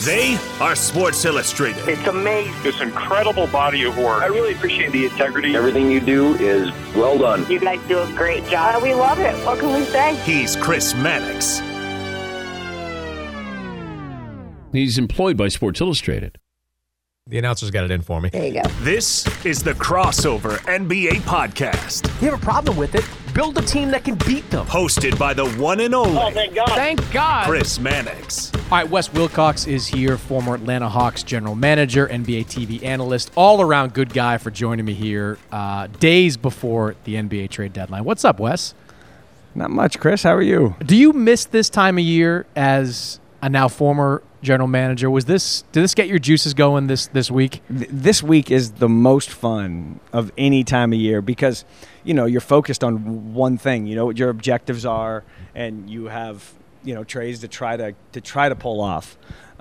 They are Sports Illustrated. It's amazing. This incredible body of work. I really appreciate the integrity. Everything you do is well done. You guys do a great job. We love it. What can we say? He's Chris Mannix. He's employed by Sports Illustrated. The announcer's got it in for me. There you go. This is the Crossover NBA Podcast. You have a problem with it? Build a team that can beat them. Hosted by the one and only Thank God. Chris Mannix. All right, Wes Wilcox is here, former Atlanta Hawks general manager, NBA TV analyst, all-around good guy for joining me here days before the NBA trade deadline. What's up, Wes? Not much, Chris. How are you? Do you miss this time of year as a now former general manager? Did this get your juices going this week? This week is the most fun of any time of year because, you're focused on one thing. You know what your objectives are, and you have, trades to try to pull off.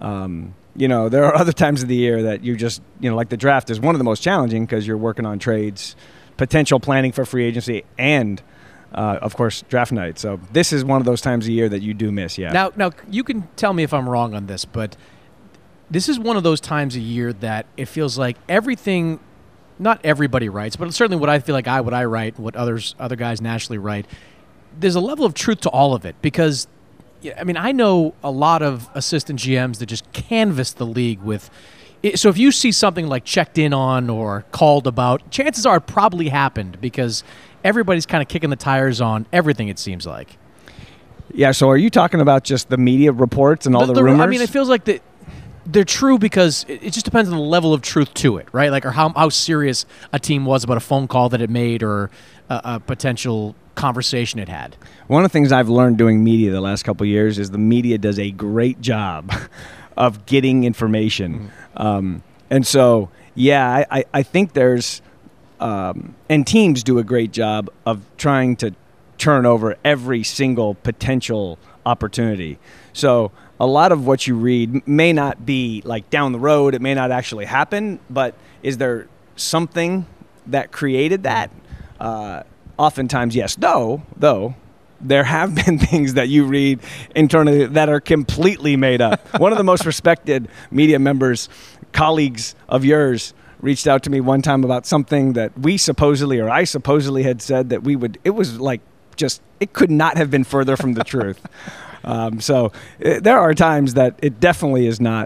There are other times of the year that you just, like the draft is one of the most challenging because you're working on trades, potential planning for free agency, and of course, draft night. So this is one of those times of year that you do miss, yeah. Now you can tell me if I'm wrong on this, but this is one of those times of year that it feels like everything, not everybody writes, but certainly what I feel like what I write, what other guys nationally write, there's a level of truth to all of it because, I know a lot of assistant GMs that just canvass the league with. So if you see something like checked in on or called about, chances are it probably happened because everybody's kind of kicking the tires on everything, it seems like. Yeah, so are you talking about just the media reports and all the rumors? It feels like they're true because it just depends on the level of truth to it, right? Like, or how serious a team was about a phone call that it made or a potential conversation it had. One of the things I've learned doing media the last couple of years is the media does a great job of getting information. And so, yeah, I think there's and teams do a great job of trying to turn over every single potential opportunity. So a lot of what you read may not be like down the road. It may not actually happen, but is there something that created that? Oftentimes, yes. Though there have been things that you read internally that are completely made up. One of the most respected media members, colleagues of yours, reached out to me one time about something that I supposedly had said that it was like it could not have been further from the truth. So there are times that it definitely is not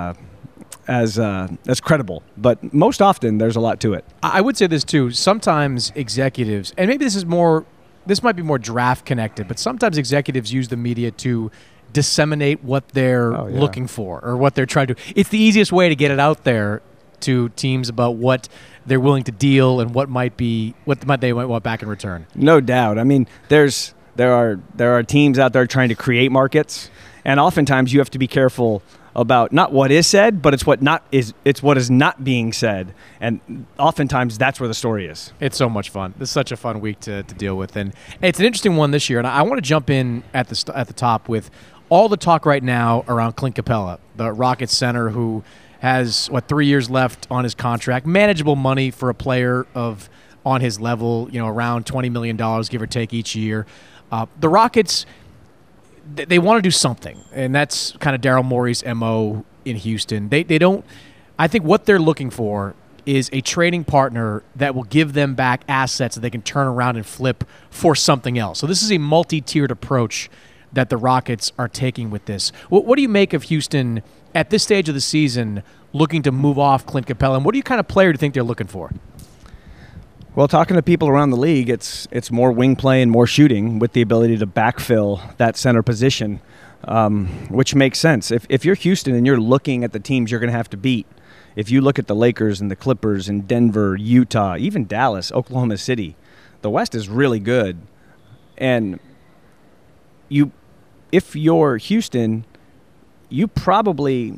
as credible, but most often there's a lot to it. I would say this too. Sometimes executives, and maybe this might be more draft connected, but sometimes executives use the media to disseminate what they're looking for or what they're trying to. It's the easiest way to get it out there to teams about what they're willing to deal and what they might want back in return. No doubt. There are teams out there trying to create markets, and oftentimes you have to be careful about not what is said, but it's what is not being said, and oftentimes that's where the story is. It's so much fun. This is such a fun week to deal with, and it's an interesting one this year. And I want to jump in at the top with all the talk right now around Clint Capella, the Rockets center who has 3 years left on his contract, manageable money for a player on his level, around $20 million, give or take, each year. The Rockets, they want to do something, and that's kind of Daryl Morey's MO in Houston. They don't. I think what they're looking for is a trading partner that will give them back assets that they can turn around and flip for something else. So this is a multi-tiered approach that the Rockets are taking with this. What do you make of Houston at this stage of the season looking to move off Clint Capella, and what kind of player do you think they're looking for? Well, talking to people around the league, it's more wing play and more shooting with the ability to backfill that center position, which makes sense. If you're Houston and you're looking at the teams you're going to have to beat, if you look at the Lakers and the Clippers and Denver, Utah, even Dallas, Oklahoma City, the West is really good. And if you're Houston, you probably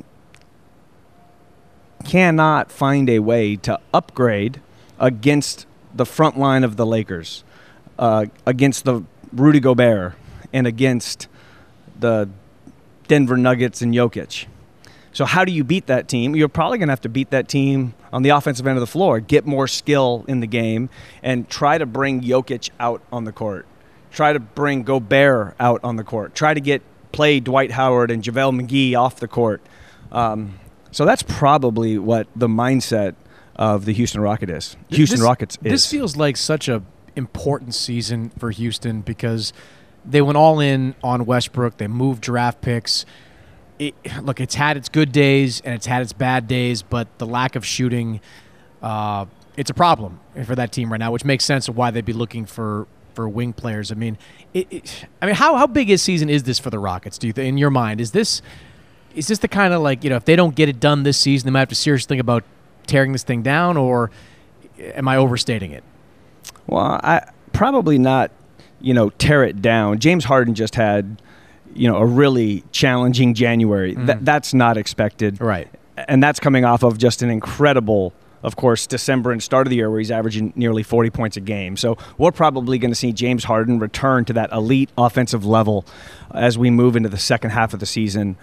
cannot find a way to upgrade against the front line of the Lakers, against the Rudy Gobert, and against the Denver Nuggets and Jokic. So how do you beat that team? You're probably going to have to beat that team on the offensive end of the floor, get more skill in the game, and try to bring Jokic out on the court. Try to bring Gobert out on the court. Try to play Dwight Howard and JaVale McGee off the court. So that's probably what the mindset of the Houston Rockets is. This feels like such a important season for Houston because they went all in on Westbrook. They moved draft picks. It's had its good days and it's had its bad days, but the lack of shooting, it's a problem for that team right now, which makes sense of why they'd be looking for wing players. I mean, how big a season is this for the Rockets? Do you think, in your mind, is this the kind of if they don't get it done this season, they might have to seriously think about tearing this thing down, or am I overstating it? Well, I probably not. Tear it down. James Harden just had, a really challenging January. That's not expected, right? And that's coming off of just an incredible, of course, December and start of the year where he's averaging nearly 40 points a game. So we're probably going to see James Harden return to that elite offensive level as we move into the second half of the season.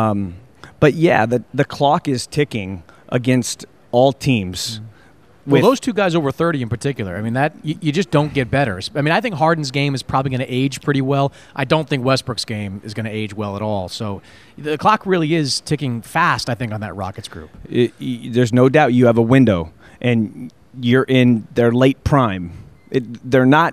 But yeah, the clock is ticking against all teams. Well, those two guys over 30 in particular, I mean, that you just don't get better. I mean, I think Harden's game is probably going to age pretty well. I don't think Westbrook's game is going to age well at all. So the clock really is ticking fast, I think, on that Rockets group. There's no doubt you have a window, and you're in their late prime. They're not,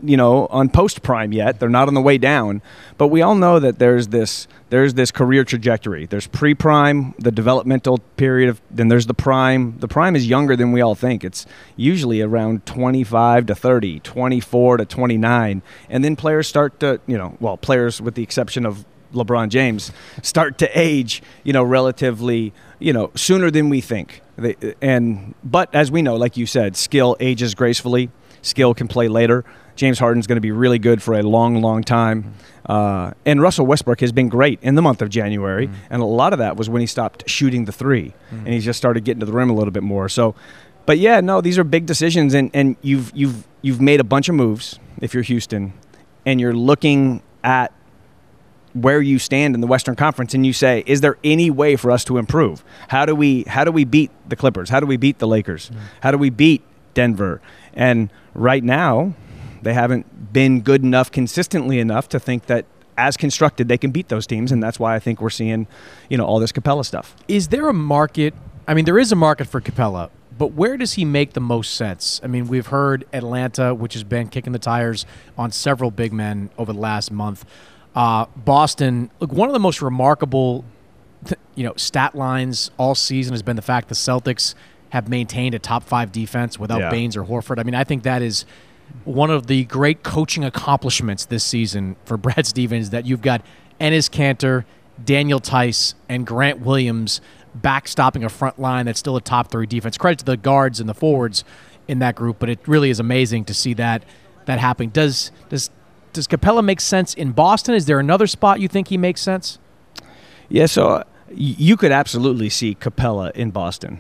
on post-prime yet. They're not on the way down. But we all know that there's this career trajectory. There's pre-prime, the developmental period, then there's the prime. The prime is younger than we all think. It's usually around 25 to 30, 24 to 29. And then players start to, players with the exception of LeBron James, start to age, relatively, sooner than we think. But as we know, like you said, skill ages gracefully. Skill can play later. James Harden's going to be really good for a long, long time. And Russell Westbrook has been great in the month of January, and a lot of that was when he stopped shooting the three, and he just started getting to the rim a little bit more. So, but yeah, no, these are big decisions, and you've made a bunch of moves if you're Houston, and you're looking at where you stand in the Western Conference, and you say, is there any way for us to improve? How do we beat the Clippers? How do we beat the Lakers? How do we beat Denver? And right now, they haven't been good enough consistently enough to think that as constructed they can beat those teams, and that's why I think we're seeing, all this Capella stuff. Is there a market? I mean, there is a market for Capella, but where does he make the most sense? I mean, we've heard Atlanta, which has been kicking the tires on several big men over the last month. Boston, look, one of the most remarkable, stat lines all season has been the fact the Celtics have maintained a top 5 defense without Baines or Horford. I mean, I think that is one of the great coaching accomplishments this season for Brad Stevens, that you've got Enes Kanter, Daniel Tice, and Grant Williams backstopping a front line that's still a top 3 defense. Credit to the guards and the forwards in that group, but it really is amazing to see that happening. Does Capella make sense in Boston? Is there another spot you think he makes sense? Yeah, so you could absolutely see Capella in Boston.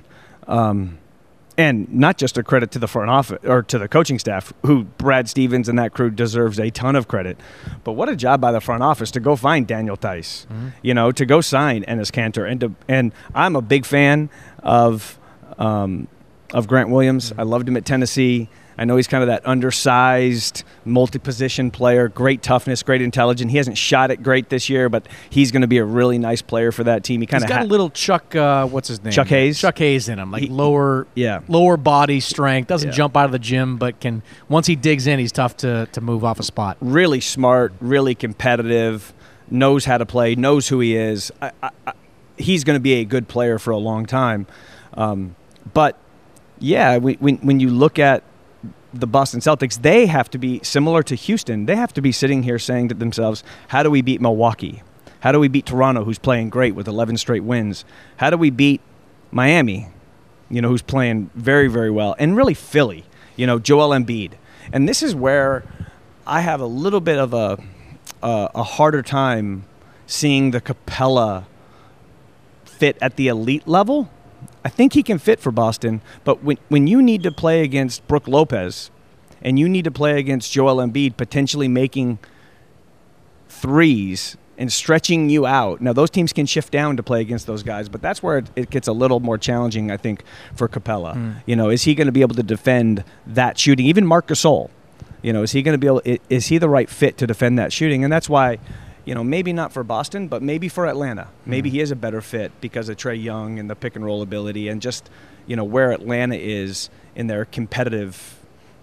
And not just a credit to the front office or to the coaching staff, who Brad Stevens and that crew deserves a ton of credit. But what a job by the front office to go find Daniel Tice, to go sign Enes Kanter. And I'm a big fan of Grant Williams. I loved him at Tennessee. I know he's kind of that undersized, multi-position player, great toughness, great intelligence. He hasn't shot it great this year, but he's going to be a really nice player for that team. He's got a little Chuck, what's his name? Chuck Hayes? Chuck Hayes in him, lower body strength, doesn't jump out of the gym, but once he digs in, he's tough to move off a spot. Really smart, really competitive, knows how to play, knows who he is. He's going to be a good player for a long time. But, yeah, when you look at the Boston Celtics, they have to be similar to Houston. They have to be sitting here saying to themselves, how do we beat Milwaukee? How do we beat Toronto, who's playing great with 11 straight wins? How do we beat Miami, who's playing very, very well? And really Philly, Joel Embiid. And this is where I have a little bit of a harder time seeing the Capella fit at the elite level. I think he can fit for Boston, but when you need to play against Brook Lopez and you need to play against Joel Embiid, potentially making threes and stretching you out. Now, those teams can shift down to play against those guys, but that's where it gets a little more challenging, I think, for Capella. Is he going to be able to defend that shooting? Even Marc Gasol, is he going to be able? Is he the right fit to defend that shooting? And that's why, maybe not for Boston, but maybe for Atlanta. Maybe he is a better fit because of Trae Young and the pick and roll ability and just, where Atlanta is in their competitive,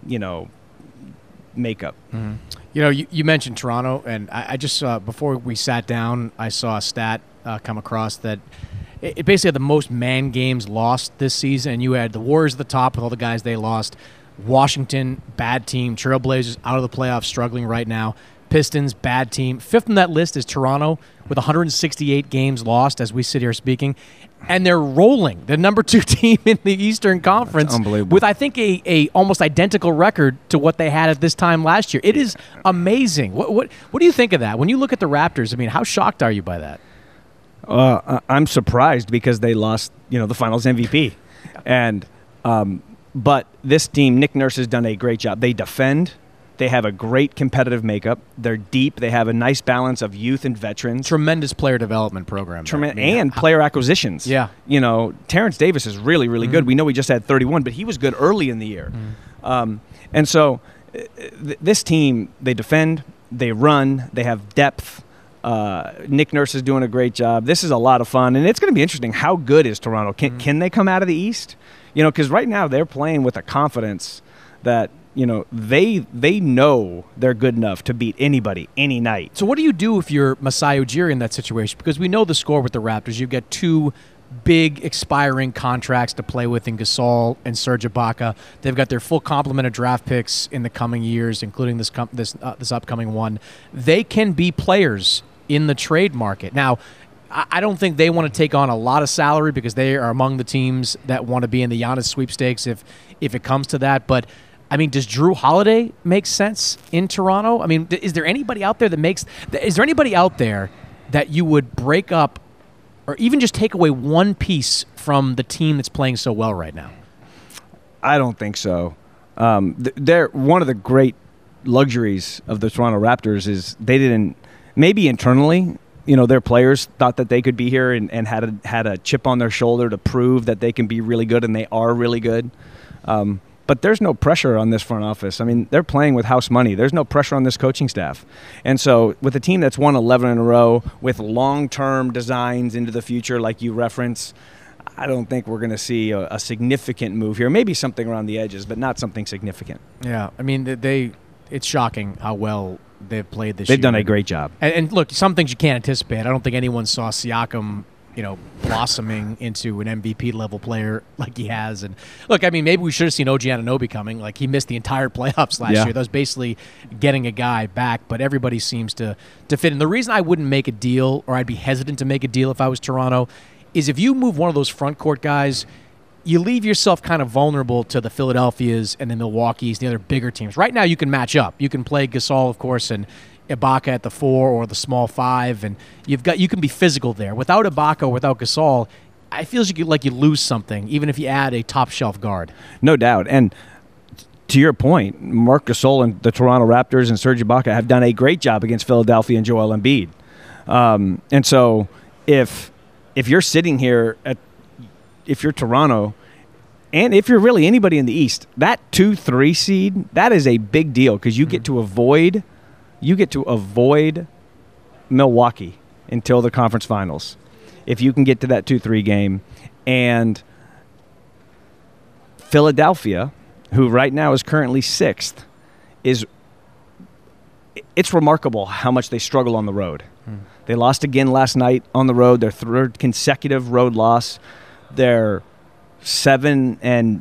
makeup. You mentioned Toronto, and I just saw, before we sat down, I saw a stat come across that it basically had the most man games lost this season, and you had the Warriors at the top with all the guys they lost. Washington, bad team. Trailblazers out of the playoffs, struggling right now. Pistons, bad team. Fifth on that list is Toronto with 168 games lost as we sit here speaking. And they're rolling. The number 2 team in the Eastern Conference. That's unbelievable. With, I think, a almost identical record to what they had at this time last year. It is amazing. What do you think of that? When you look at the Raptors, I mean, how shocked are you by that? I'm surprised because they lost, the Finals MVP. And but this team, Nick Nurse has done a great job. They defend. They have a great competitive makeup. They're deep. They have a nice balance of youth and veterans. Tremendous player development program. And player acquisitions. Yeah. Terrence Davis is really, really good. We know he just had 31, but he was good early in the year. And so this team, they defend, they run, they have depth. Nick Nurse is doing a great job. This is a lot of fun, and it's going to be interesting. How good is Toronto? Can they come out of the East? Because right now they're playing with a confidence that they know they're good enough to beat anybody any night. So what do you do if you're Masai Ujiri in that situation? Because we know the score with the Raptors. You've got 2 big expiring contracts to play with in Gasol and Serge Ibaka. They've got their full complement of draft picks in the coming years, including this upcoming one. They can be players in the trade market. Now, I don't think they want to take on a lot of salary because they are among the teams that want to be in the Giannis sweepstakes if it comes to that. But I mean, does Drew Holiday make sense in Toronto? I mean, is there anybody out there that you would break up or even just take away one piece from the team that's playing so well right now? I don't think so. They're one of the great luxuries of the Toronto Raptors is they didn't, maybe internally, their players thought that they could be here and had a chip on their shoulder to prove that they can be really good, and they are really good. But there's no pressure on this front office. I mean, they're playing with house money. There's no pressure on this coaching staff. And so with a team that's won 11 in a row with long-term designs into the future like you reference, I don't think we're going to see a significant move here. Maybe something around the edges, but not something significant. Yeah, I mean, it's shocking how well they've played this year. They've done a great job. And look, some things you can't anticipate. I don't think anyone saw Siakam blossoming into an MVP-level player like he has. And look, I mean, maybe we should have seen OG Anunoby coming. Like, he missed the entire playoffs last year. That was basically getting a guy back, but everybody seems to fit in. The reason I wouldn't make a deal, or I'd be hesitant to make a deal if I was Toronto, is if you move one of those front court guys, you leave yourself kind of vulnerable to the Philadelphias and the Milwaukees, the other bigger teams. Right now, you can match up. You can play Gasol, of course, and Ibaka at the 4 or the small 5, and you can be physical there. Without Ibaka or without Gasol, I feel like you lose something, even if you add a top-shelf guard. No doubt. And to your point, Marc Gasol and the Toronto Raptors and Serge Ibaka have done a great job against Philadelphia and Joel Embiid. And so if you're sitting here, if you're Toronto, and if you're really anybody in the East, that 2-3 seed, that is a big deal because you get to avoid Milwaukee until the conference finals. If you can get to that 2-3 game. And Philadelphia, who right now is currently 6th, it's remarkable how much they struggle on the road. They lost again last night on the road, their 3rd consecutive road loss. They're 7-18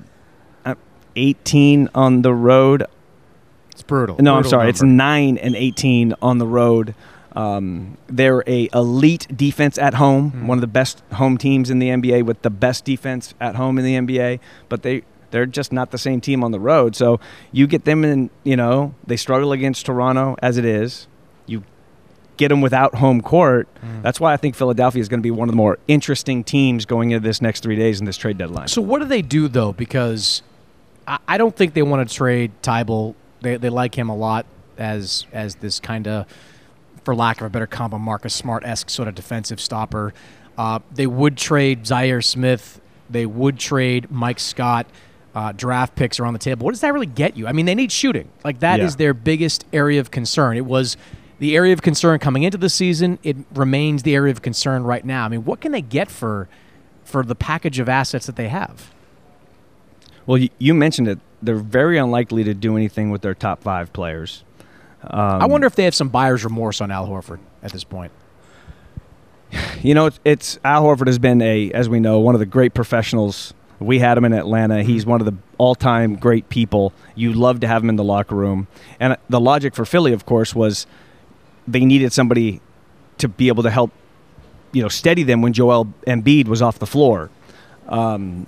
on the road. It's brutal. No, I'm brutal sorry. number. It's 9-18 on the road. They're a elite defense at home, one of the best home teams in the NBA with the best defense at home in the NBA. But they're just not the same team on the road. So you get them in, they struggle against Toronto as it is. You get them without home court. That's why I think Philadelphia is going to be one of the more interesting teams going into this next 3 days in this trade deadline. So what do they do, though? Because I don't think they want to trade Tybal. They like him a lot as this kind of, for lack of a better comp, a Marcus Smart-esque sort of defensive stopper. They would trade Zaire Smith. They would trade Mike Scott. Draft picks are on the table. What does that really get you? I mean, they need shooting. Like, that is their biggest area of concern. It was the area of concern coming into the season. It remains the area of concern right now. I mean, what can they get for the package of assets that they have? Well, you mentioned it. They're very unlikely to do anything with their top 5 players. I wonder if they have some buyer's remorse on Al Horford at this point. You know, it's Al Horford has been as we know, one of the great professionals. We had him in Atlanta. He's one of the all-time great people. You love to have him in the locker room. And the logic for Philly, of course, was they needed somebody to be able to help, steady them when Joel Embiid was off the floor. And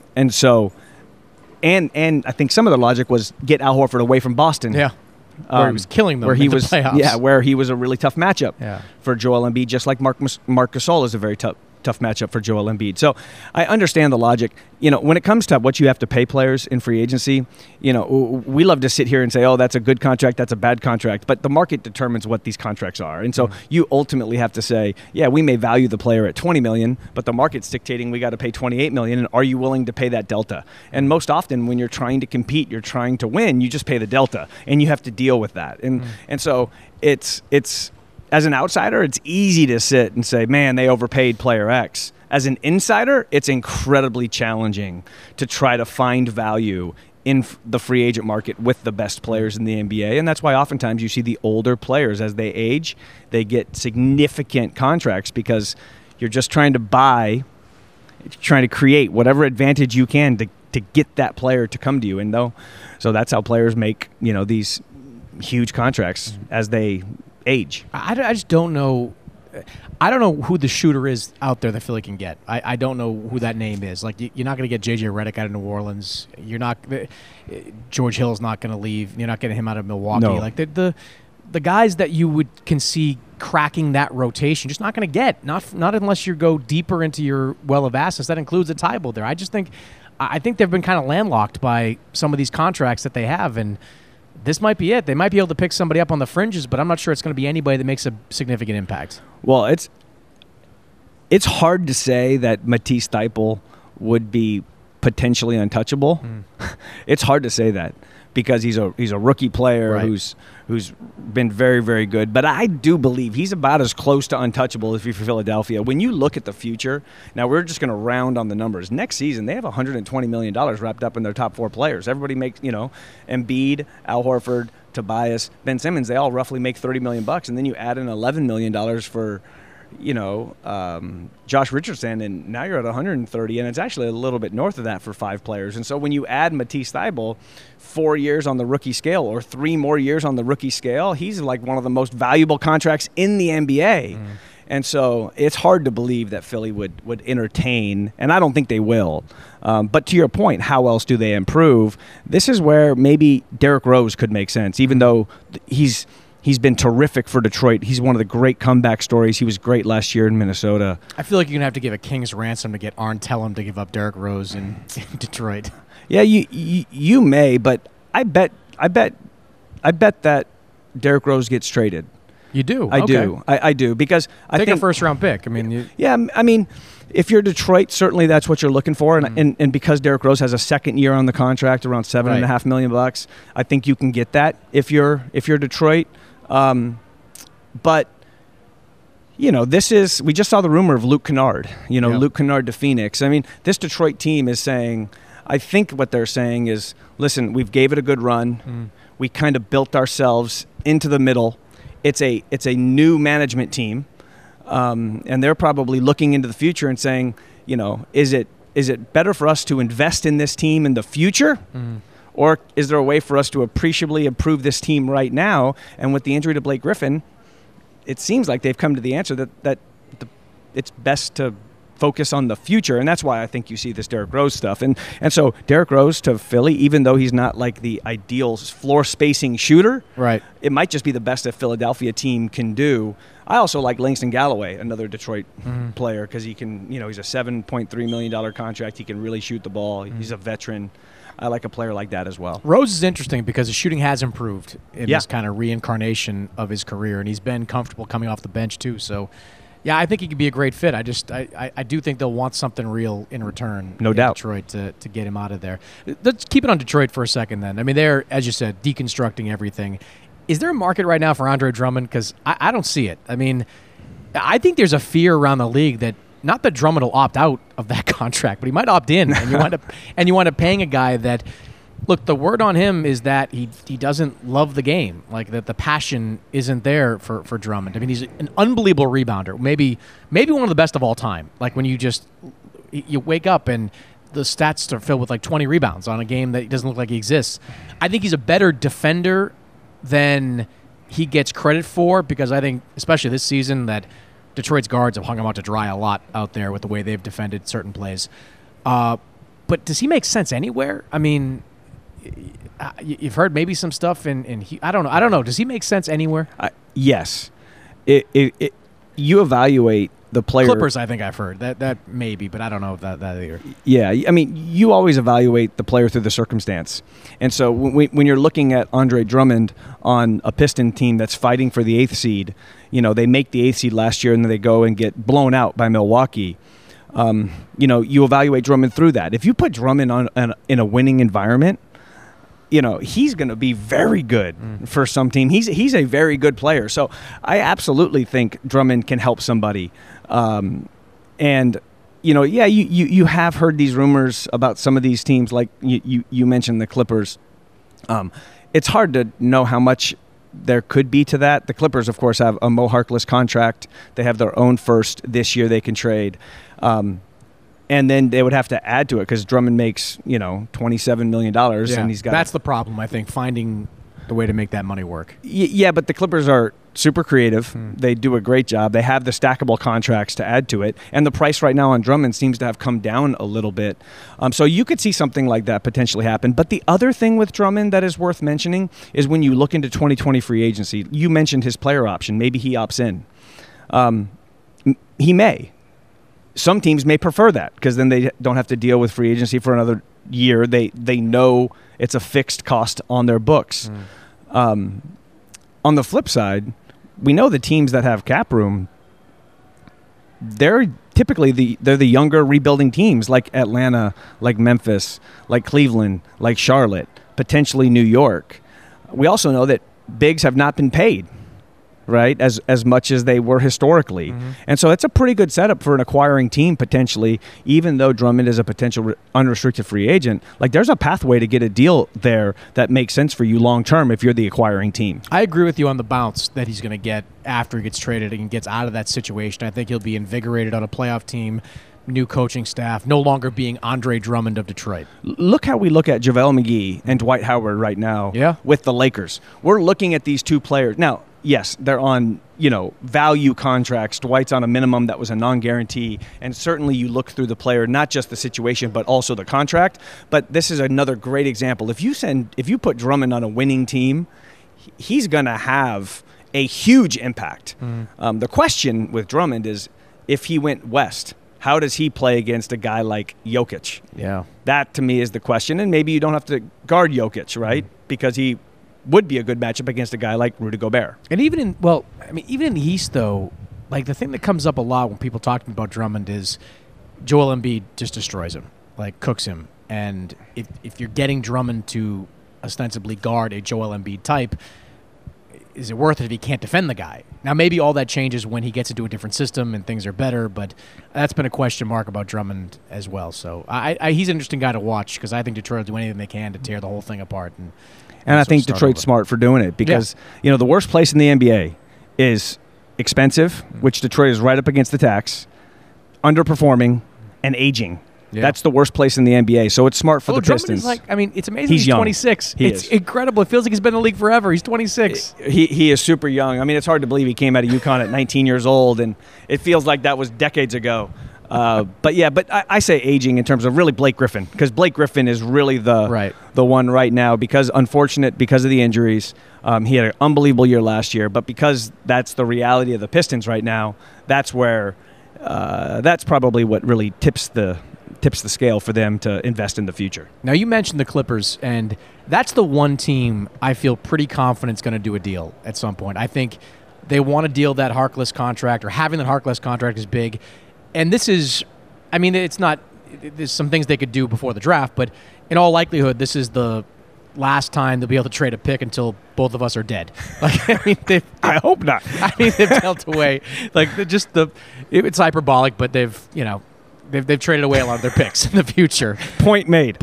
I think some of the logic was get Al Horford away from Boston. Yeah. Where he was killing them where he in the was, playoffs. Yeah, where he was a really tough matchup Yeah. for Joel Embiid, just like Marc Gasol is a very tough matchup for Joel Embiid. So I understand the logic. When it comes to what you have to pay players in free agency, we love to sit here and say, oh, that's a good contract, that's a bad contract. But the market determines what these contracts are. And so you ultimately have to say, yeah, we may value the player at $20 million, but the market's dictating we got to pay $28 million. And are you willing to pay that delta? And most often when you're trying to compete, you're trying to win, you just pay the delta. And you have to deal with that. And so it's as an outsider, it's easy to sit and say, man, they overpaid player X. As an insider, it's incredibly challenging to try to find value in the free agent market with the best players in the NBA. And that's why oftentimes you see the older players, as they age, they get significant contracts because you're just trying to create whatever advantage you can to get that player to come to you. And so that's how players make, these huge contracts as they age. I just don't know. I don't know who the shooter is out there that Philly can get. I don't know who that name is. Like, you're not going to get J.J. Redick out of New Orleans. You're not. George Hill's not going to leave. You're not getting him out of Milwaukee. No. Like the guys that you can see cracking that rotation, just not going to get. Not unless you go deeper into your well of assets. That includes a Thybulle there. I think they've been kind of landlocked by some of these contracts that they have, and this might be it. They might be able to pick somebody up on the fringes, but I'm not sure it's going to be anybody that makes a significant impact. Well, it's hard to say that Matisse Thybulle would be potentially untouchable. It's hard to say that because he's a rookie player Right. who's been very, very good. But I do believe he's about as close to untouchable if you're for Philadelphia. When you look at the future, now we're just going to round on the numbers. Next season, they have $120 million wrapped up in their top 4 players. Everybody makes, Embiid, Al Horford, Tobias, Ben Simmons, they all roughly make $30 million. And then you add in $11 million for Josh Richardson, and now you're at 130, and it's actually a little bit north of that for 5 players. And so when you add Matisse Thybulle, 4 years on the rookie scale or 3 more years on the rookie scale, he's like one of the most valuable contracts in the NBA. And so it's hard to believe that Philly would entertain, and I don't think they will. But to your point, how else do they improve? This is where maybe Derrick Rose could make sense, even though he's been terrific for Detroit. He's one of the great comeback stories. He was great last year in Minnesota. I feel like you're going to have to give a king's ransom to get Arn Tellem to give up Derrick Rose in Detroit. Yeah, you may, but I bet that Derrick Rose gets traded. You do? I Okay. do. I do because I Take think a first-round pick. I mean, if you're Detroit, certainly that's what you're looking for, and because Derrick Rose has a second year on the contract, around $7.5 million, I think you can get that if you're Detroit. But we just saw the rumor of Luke Kennard. Luke Kennard to Phoenix. I mean, this Detroit team is saying, I think what they're saying is, listen, we've gave it a good run. We kind of built ourselves into the middle. It's a new management team, and they're probably looking into the future and saying, is it better for us to invest in this team in the future? Or is there a way for us to appreciably improve this team right now? And with the injury to Blake Griffin, it seems like they've come to the answer that it's best to focus on the future. And that's why I think you see this Derrick Rose stuff. And so Derrick Rose to Philly, even though he's not like the ideal floor spacing shooter, right, it might just be the best that Philadelphia team can do. I also like Langston Galloway, another Detroit player, because he can, he's a $7.3 million contract. He can really shoot the ball. He's a veteran. I like a player like that as well. Rose is interesting because his shooting has improved in this kind of reincarnation of his career, and he's been comfortable coming off the bench too. So, yeah, I think he could be a great fit. I do think they'll want something real in return. No doubt. Detroit to get him out of there. Let's keep it on Detroit for a second then. I mean, they're, as you said, deconstructing everything. is there a market right now for Andre Drummond? Because I don't see it. I mean, I think there's a fear around the league that not that Drummond will opt out of that contract, but he might opt in, and you wind up paying a guy that. Look, the word on him is that he doesn't love the game, like that the passion isn't there for Drummond. I mean, he's an unbelievable rebounder, maybe one of the best of all time. Like when you wake up and the stats are filled with like 20 rebounds on a game that doesn't look like he exists. I think he's a better defender than he gets credit for because I think, especially this season, that Detroit's guards have hung him out to dry a lot out there with the way they've defended certain plays. But does he make sense anywhere? I mean, you've heard maybe some stuff I don't know. Does he make sense anywhere? Yes. You evaluate the player. Clippers, I think I've heard that maybe, but I don't know if that either. Yeah, I mean, you always evaluate the player through the circumstance. And so when you're looking at Andre Drummond on a Piston team that's fighting for the 8th seed, they make the 8th seed last year and then they go and get blown out by Milwaukee. You evaluate Drummond through that. If you put Drummond in a winning environment, he's going to be very good for some team. He's a very good player. So I absolutely think Drummond can help somebody. You have heard these rumors about some of these teams, like you mentioned the Clippers. It's hard to know how much there could be to that. The Clippers, of course, have a Mo Harkless contract. They have their own first this year they can trade. And then they would have to add to it because Drummond makes, $27 million. Yeah, and he's got. That's the problem, I think, finding the way to make that money work. Yeah, but the Clippers are super creative. They do a great job. They have the stackable contracts to add to it. And the price right now on Drummond seems to have come down a little bit. So you could see something like that potentially happen. But the other thing with Drummond that is worth mentioning is when you look into 2020 free agency, you mentioned his player option. Maybe he opts in. He may. Some teams may prefer that because then they don't have to deal with free agency for another year. They know it's a fixed cost on their books. On the flip side, we know the teams that have cap room, they're typically the younger rebuilding teams like Atlanta, like Memphis, like Cleveland, like Charlotte, potentially New York. We also know that bigs have not been paid, right, as much as they were historically. And so it's a pretty good setup for an acquiring team potentially, even though Drummond is a potential unrestricted free agent. Like there's a pathway to get a deal there that makes sense for you long term if you're the acquiring team. I agree with you on the bounce that he's going to get after he gets traded and gets out of that situation. I think he'll be invigorated on a playoff team, new coaching staff, no longer being Andre Drummond of Detroit. Look how we look at JaVale McGee and Dwight Howard right now with the Lakers. We're looking at these two players. Now, yes, they're on, value contracts. Dwight's on a minimum that was a non-guarantee. And certainly you look through the player, not just the situation, but also the contract. But this is another great example. If you put Drummond on a winning team, he's going to have a huge impact. The question with Drummond is if he went west, how does he play against a guy like Jokic? Yeah. That, to me, is the question. And maybe you don't have to guard Jokic, right? Because he would be a good matchup against a guy like Rudy Gobert. And even in the East, though, like the thing that comes up a lot when people talk about Drummond is Joel Embiid just destroys him, like cooks him. And if you're getting Drummond to ostensibly guard a Joel Embiid type, is it worth it if he can't defend the guy? Now, maybe all that changes when he gets into a different system and things are better, but that's been a question mark about Drummond as well. So he's an interesting guy to watch because I think Detroit will do anything they can to tear the whole thing apart. And I think Detroit's smart for doing it because, the worst place in the NBA is expensive, which Detroit is right up against the tax, underperforming, and aging. Yeah. That's the worst place in the NBA, so it's smart for the Pistons. It's amazing he's 26. It's incredible. It feels like he's been in the league forever. He's 26. He is super young. I mean, it's hard to believe he came out of UConn at 19 years old, and it feels like that was decades ago. But I say aging in terms of really Blake Griffin, because Blake Griffin is really the one right now because of the injuries. He had an unbelievable year last year, but because that's the reality of the Pistons right now, that's where that's probably what really tips the scale for them to invest in the future. Now, you mentioned the Clippers, and that's the one team I feel pretty confident is going to do a deal at some point. I think they want to deal that Harkless contract, or having that Harkless contract is big. And this is, it's not, there's some things they could do before the draft, but in all likelihood, this is the last time they'll be able to trade a pick until both of us are dead. Like, I mean, I hope not. I mean, they've dealt away. Like, it's hyperbolic, but they've traded away a lot of their picks in the future. Point made.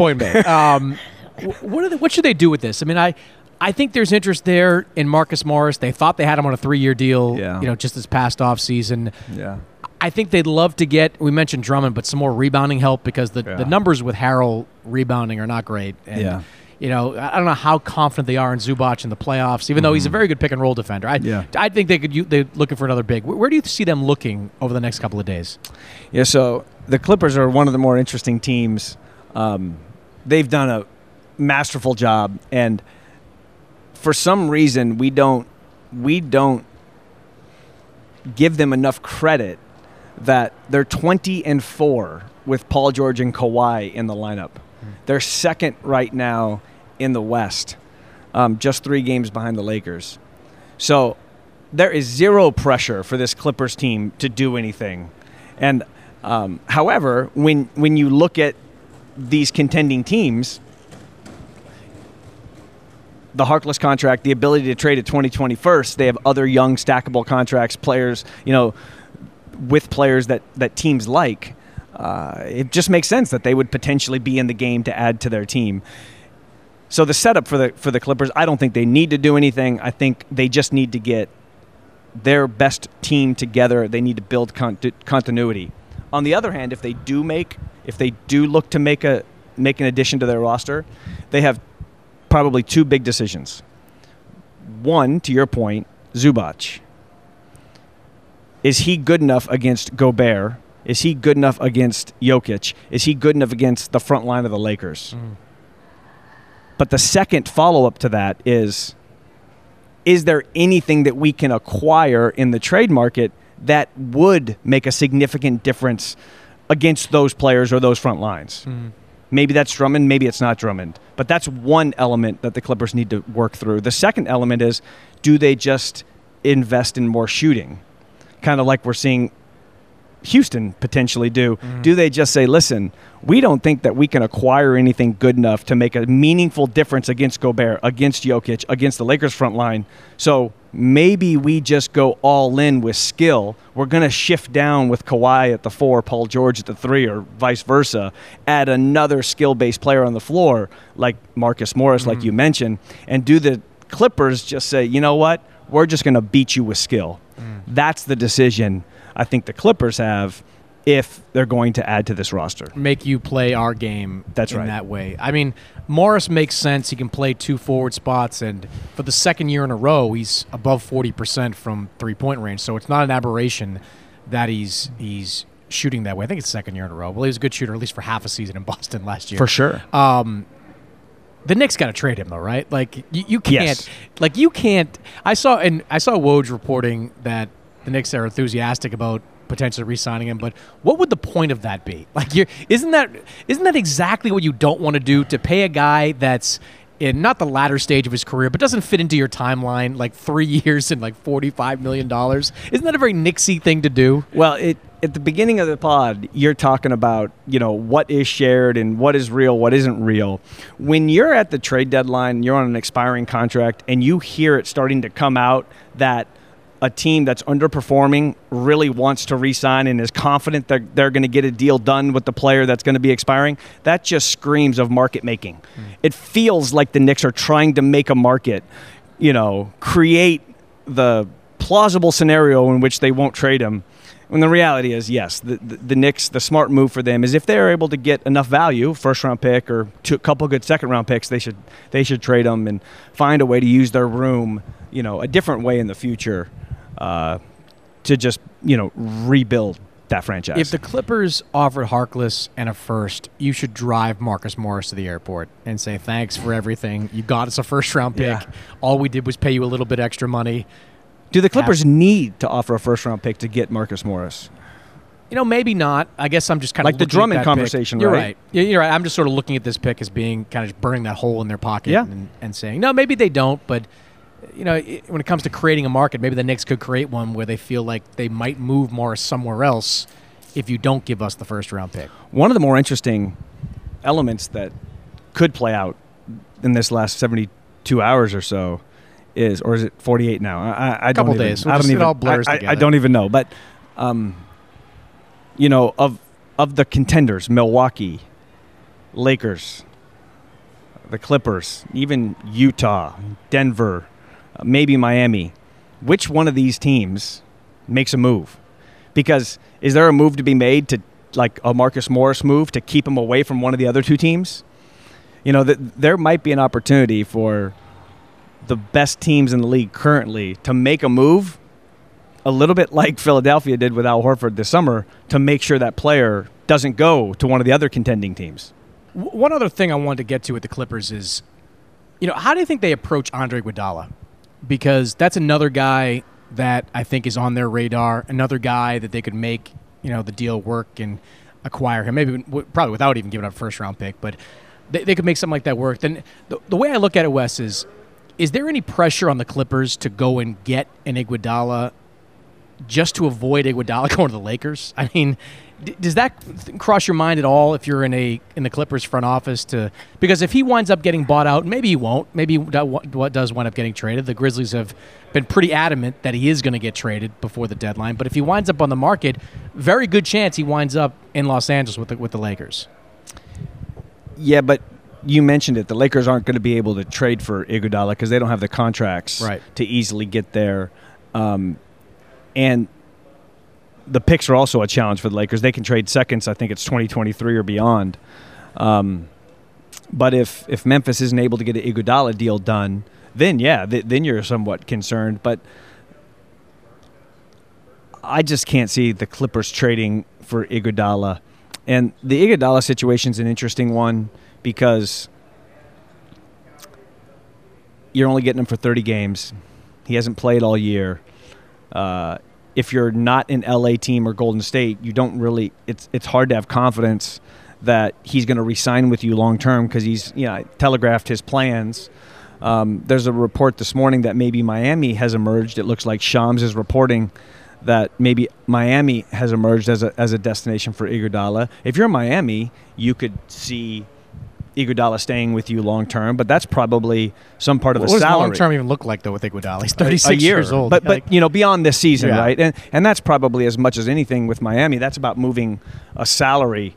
What should they do with this? I mean, I think there's interest there in Marcus Morris. They thought they had him on a 3-year deal, just this past offseason. Yeah. I think they'd love to get, we mentioned Drummond, but some more rebounding help because the numbers with Harrell rebounding are not great. And, I don't know how confident they are in Zubac in the playoffs, even though he's a very good pick-and-roll defender. I think they're looking for another big. Where do you see them looking over the next couple of days? Yeah, so the Clippers are one of the more interesting teams. They've done a masterful job, and for some reason we don't give them enough credit that they're 20-4 with Paul George and Kawhi in the lineup. They're second right now in the West, just 3 games behind the Lakers. So there is zero pressure for this Clippers team to do anything. And however, when you look at these contending teams, the Harkless contract, the ability to trade at 2021st, they have other young stackable contracts, players, with players that teams like. It just makes sense that they would potentially be in the game to add to their team. So the setup for the Clippers, I don't think they need to do anything. I think they just need to get their best team together. They need to build continuity. On the other hand, if they do look to make an addition to their roster, they have probably 2 big decisions. One, to your point, Zubac. Is he good enough against Gobert? Is he good enough against Jokic? Is he good enough against the front line of the Lakers? But the second follow-up to that is there anything that we can acquire in the trade market that would make a significant difference against those players or those front lines? Maybe that's Drummond, maybe it's not Drummond. But that's one element that the Clippers need to work through. The second element is, do they just invest in more shooting? Kind of like we're seeing Houston potentially do. Do they just say, listen, we don't think that we can acquire anything good enough to make a meaningful difference against Gobert, against Jokic, against the Lakers front line, so maybe we just go all in with skill. We're going to shift down with Kawhi at the 4, Paul George at the 3, or vice versa, add another skill-based player on the floor like Marcus Morris, like you mentioned, and do the Clippers just say, you know what, we're just going to beat you with skill. That's the decision I think the Clippers have if they're going to add to this roster. Make you play our game That's in right. that way. I mean, Morris makes sense. He can play 2 forward spots, and for the second year in a row, he's above 40% from three-point range, so it's not an aberration that he's shooting that way. I think it's second year in a row. Well, he was a good shooter, at least for half a season in Boston last year. For sure. The Knicks got to trade him, though, right? Like, you can't. Yes. Like, you can't. I saw Woj reporting that the Knicks are enthusiastic about potentially re-signing him, but what would the point of that be? Like, isn't that exactly what you don't want to do, to pay a guy that's in not the latter stage of his career, but doesn't fit into your timeline, like 3 years and like $45 million? Isn't that a very Knicksy thing to do? Well, at the beginning of the pod, you're talking about, what is shared and what is real, what isn't real. When you're at the trade deadline, you're on an expiring contract, and you hear it starting to come out that a team that's underperforming really wants to re-sign and is confident that they're going to get a deal done with the player that's going to be expiring, that just screams of market making. It feels like the Knicks are trying to make a market, create the plausible scenario in which they won't trade him. When the reality is, yes, the Knicks, the smart move for them is if they're able to get enough value, first-round pick or a couple good second-round picks, they should trade them and find a way to use their room, a different way in the future to just, rebuild that franchise. If the Clippers offered Harkless and a first, you should drive Marcus Morris to the airport and say, thanks for everything. You got us a first-round pick. Yeah. All we did was pay you a little bit extra money. Do the Clippers need to offer a first-round pick to get Marcus Morris? Maybe not. I guess I'm just kind of like the Drummond conversation, You're right? You're right. I'm just sort of looking at this pick as being kind of just burning that hole in their pocket and saying, no, maybe they don't, but when it comes to creating a market, maybe the Knicks could create one where they feel like they might move Morris somewhere else if you don't give us the first-round pick. One of the more interesting elements that could play out in this last 72 hours or so is it 48 now? I don't Couple even, days. I don't It even. all blurs I together. don't even know. But, of the contenders, Milwaukee, Lakers, the Clippers, even Utah, Denver, maybe Miami, which one of these teams makes a move? Because is there a move to be made to, like a Marcus Morris move, to keep him away from one of the other two teams? There might be an opportunity for the best teams in the league currently to make a move, a little bit like Philadelphia did with Al Horford this summer, to make sure that player doesn't go to one of the other contending teams. One other thing I wanted to get to with the Clippers is, how do you think they approach Andre Iguodala? Because that's another guy that I think is on their radar, another guy that they could make, the deal work and acquire him, maybe probably without even giving up a first-round pick, but they could make something like that work. Then the way I look at it, Wes, is there any pressure on the Clippers to go and get an Iguodala just to avoid Iguodala going to the Lakers? I mean, does that cross your mind at all if you're in the Clippers front office? Because if he winds up getting bought out, maybe he won't. Maybe what does wind up getting traded. The Grizzlies have been pretty adamant that he is going to get traded before the deadline. But if he winds up on the market, very good chance he winds up in Los Angeles with the Lakers. Yeah, but you mentioned it. The Lakers aren't going to be able to trade for Iguodala because they don't have the contracts to easily get there. And the picks are also a challenge for the Lakers. They can trade seconds. I think it's 2023 or beyond. But if Memphis isn't able to get an Iguodala deal done, then then you're somewhat concerned. But I just can't see the Clippers trading for Iguodala. And the Iguodala situation is an interesting one because you're only getting him for 30 games. He hasn't played all year. If you're not an LA team or Golden State, you don't really. It's hard to have confidence that he's going to re-sign with you long term because he's telegraphed his plans. There's a report this morning that maybe Miami has emerged. It looks like Shams is reporting that maybe Miami has emerged as a destination for Iguodala. If you're Miami, you could see Iguodala staying with you long term, but that's probably some part of a salary. What does long term even look like though with Iguodala? He's 36 years old. But beyond this season, right? And that's probably as much as anything with Miami. That's about moving a salary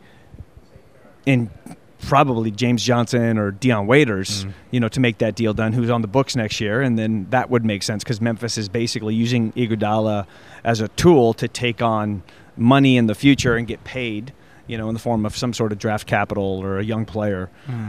in probably James Johnson or Dion Waiters, to make that deal done, who's on the books next year, and then that would make sense because Memphis is basically using Iguodala as a tool to take on money in the future and get paid, in the form of some sort of draft capital or a young player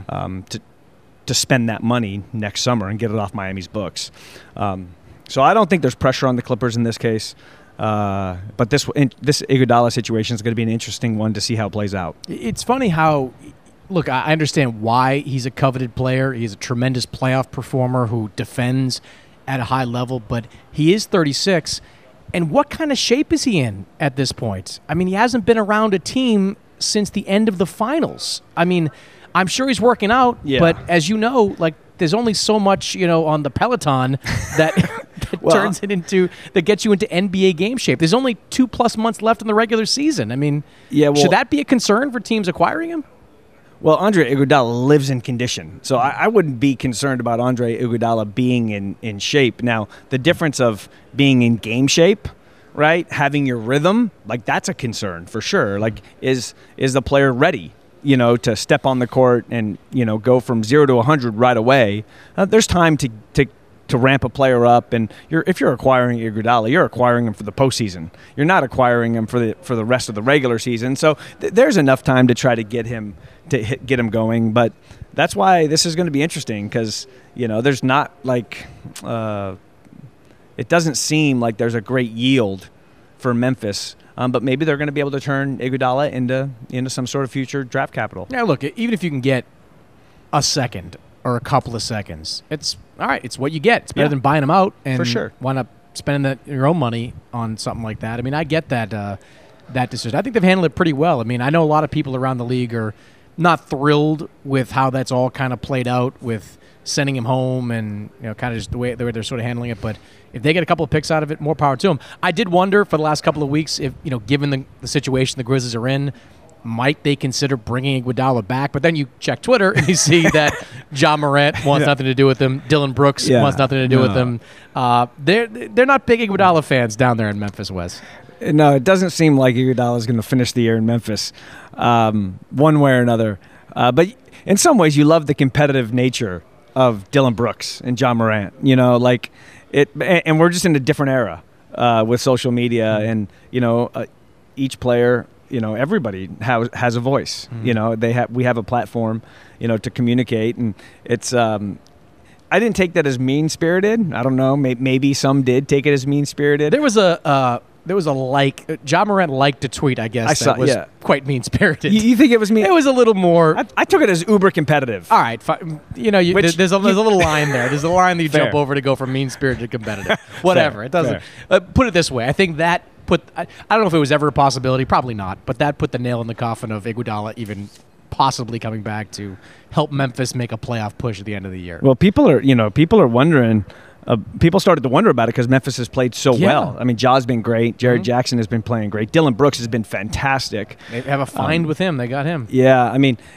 to spend that money next summer and get it off Miami's books. So I don't think there's pressure on the Clippers in this case. But this Iguodala situation is going to be an interesting one to see how it plays out. It's funny how, look, I understand why he's a coveted player. He's a tremendous playoff performer who defends at a high level, but he is 36. And what kind of shape is he in at this point? I mean, he hasn't been around a team since the end of the finals. I mean, I'm sure he's working out, but as you know, there's only so much, on the Peloton that turns it into, that gets you into NBA game shape. There's only 2+ months left in the regular season. I mean, should that be a concern for teams acquiring him? Well, Andre Iguodala lives in condition, so I wouldn't be concerned about Andre Iguodala being in shape. Now, the difference of being in game shape, right, having your rhythm, that's a concern for sure. Is the player ready, to step on the court and, go from 0 to 100 right away? There's time to ramp a player up, and if you're acquiring Iguodala, you're acquiring him for the postseason. You're not acquiring him for the rest of the regular season. So there's enough time to try to get him going. But that's why this is going to be interesting because there's not it doesn't seem like there's a great yield for Memphis. But maybe they're going to be able to turn Iguodala into some sort of future draft capital. Yeah, look, even if you can get a second or a couple of seconds, it's all right. It's what you get. It's better than buying them out and for sure. wind up spending your own money on something like that. I mean, I get that decision. I think they've handled it pretty well. I mean, I know a lot of people around the league are not thrilled with how that's all kind of played out with sending him home and kind of just the way they're sort of handling it. But if they get a couple of picks out of it, more power to them. I did wonder for the last couple of weeks if given the situation the Grizzlies are in, might they consider bringing Iguodala back? But then you check Twitter and you see that Ja Morant wants nothing to do with him. Dylan Brooks wants nothing to do with him. They're not big Iguodala fans down there in Memphis, Wes. No, it doesn't seem like Iguodala is going to finish the year in Memphis one way or another. But in some ways, you love the competitive nature of Dylan Brooks and Ja Morant. You know, like it, and we're just in a different era with social media, and each player, everybody has a voice. We have a platform, to communicate, and it's. I didn't take that as mean-spirited. I don't know. Maybe some did take it as mean-spirited. There was a Ja Morant liked a tweet, I guess, that was quite mean-spirited. You think it was mean? It was a little more. I took it as uber competitive. All right, there's a little line there. There's a line that you jump over to go from mean-spirited to competitive. Whatever. It doesn't. Put it this way. I think that I don't know if it was ever a possibility. Probably not. But that put the nail in the coffin of Iguodala even possibly coming back to help Memphis make a playoff push at the end of the year. Well, people are wondering. People started to wonder about it because Memphis has played so well. I mean, Ja's been great. Jared Jackson has been playing great. Dylan Brooks has been fantastic. They have a find with him. They got him. Yeah,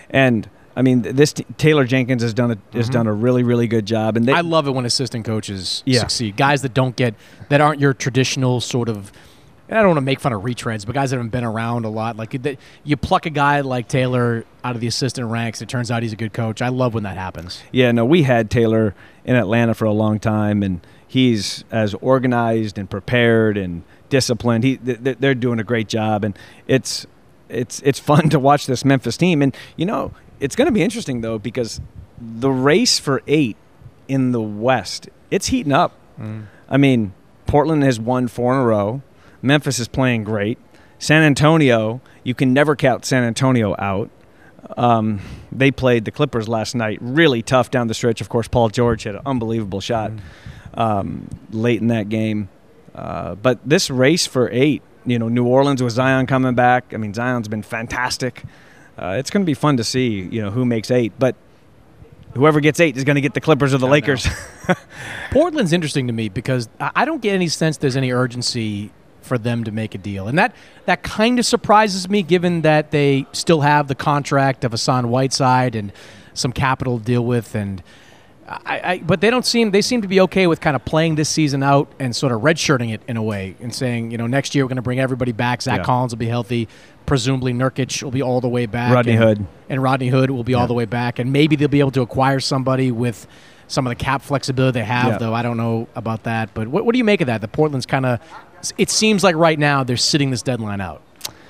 this Taylor Jenkins has done a really, really good job. And I love it when assistant coaches succeed. Guys that aren't your traditional sort of. And I don't want to make fun of retreads, but guys that haven't been around a lot, like you pluck a guy like Taylor out of the assistant ranks, it turns out he's a good coach. I love when that happens. Yeah, no, we had Taylor in Atlanta for a long time, and he's as organized and prepared and disciplined. They're doing a great job, and it's fun to watch this Memphis team. And it's going to be interesting though, because the race for 8 in the West, it's heating up. I mean, Portland has won 4 in a row. Memphis is playing great. San Antonio, you can never count San Antonio out. They played the Clippers last night. Really tough down the stretch. Of course, Paul George had an unbelievable shot late in that game. But this race for 8, New Orleans with Zion coming back. I mean, Zion's been fantastic. It's going to be fun to see, who makes 8. But whoever gets 8 is going to get the Clippers or the Lakers. Portland's interesting to me because I don't get any sense there's any urgency for them to make a deal. And that kind of surprises me, given that they still have the contract of Hassan Whiteside and some capital to deal with. And but they seem to be okay with kind of playing this season out and sort of redshirting it in a way and saying, next year we're going to bring everybody back. Zach Collins will be healthy. Presumably Nurkic will be all the way back. Rodney Hood will be all the way back. And maybe they'll be able to acquire somebody with some of the cap flexibility they have, though I don't know about that. But what do you make of that? The Portland's kind of, it seems like right now they're sitting this deadline out.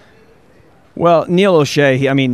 Well, Neil O'Shea,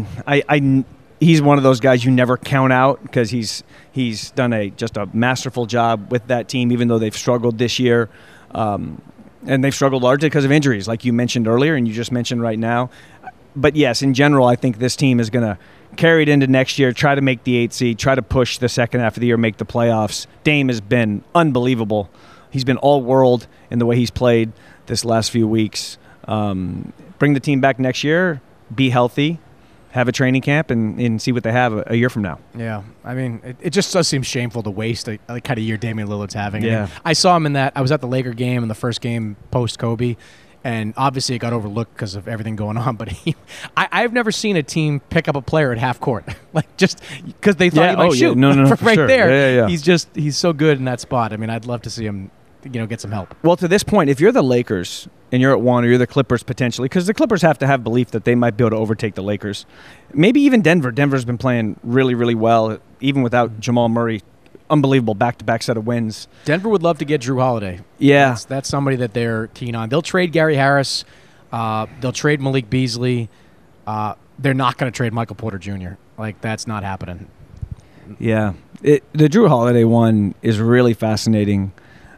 he's one of those guys you never count out because he's done just a masterful job with that team, even though they've struggled this year. And they've struggled largely because of injuries, like you mentioned earlier and you just mentioned right now. But yes, in general, I think this team is going to carry it into next year, try to make the 8th seed, try to push the second half of the year, make the playoffs. Dame has been unbelievable. He's been all-world in the way he's played this last few weeks. Bring the team back next year, be healthy, have a training camp, and see what they have a year from now. Yeah, I mean, it just does seem shameful to waste the kind of year Damian Lillard's having. Yeah. I mean, I saw him in that. I was at the Laker game in the first game post-Kobe, and obviously it got overlooked because of everything going on. But I've never seen a team pick up a player at half court, like just because they thought he might shoot. No, right sure. there. Yeah. He's so good in that spot. I mean, I'd love to see him, get some help. Well, to this point, if you're the Lakers and you're at 1, or you're the Clippers potentially, because the Clippers have to have belief that they might be able to overtake the Lakers. Maybe even Denver. Denver's been playing really, really well, even without Jamal Murray. Unbelievable back-to-back set of wins. Denver would love to get Drew Holiday. Yeah. That's somebody that they're keen on. They'll trade Gary Harris. They'll trade Malik Beasley. They're not going to trade Michael Porter Jr. Like, that's not happening. Yeah. The Drew Holiday one is really fascinating.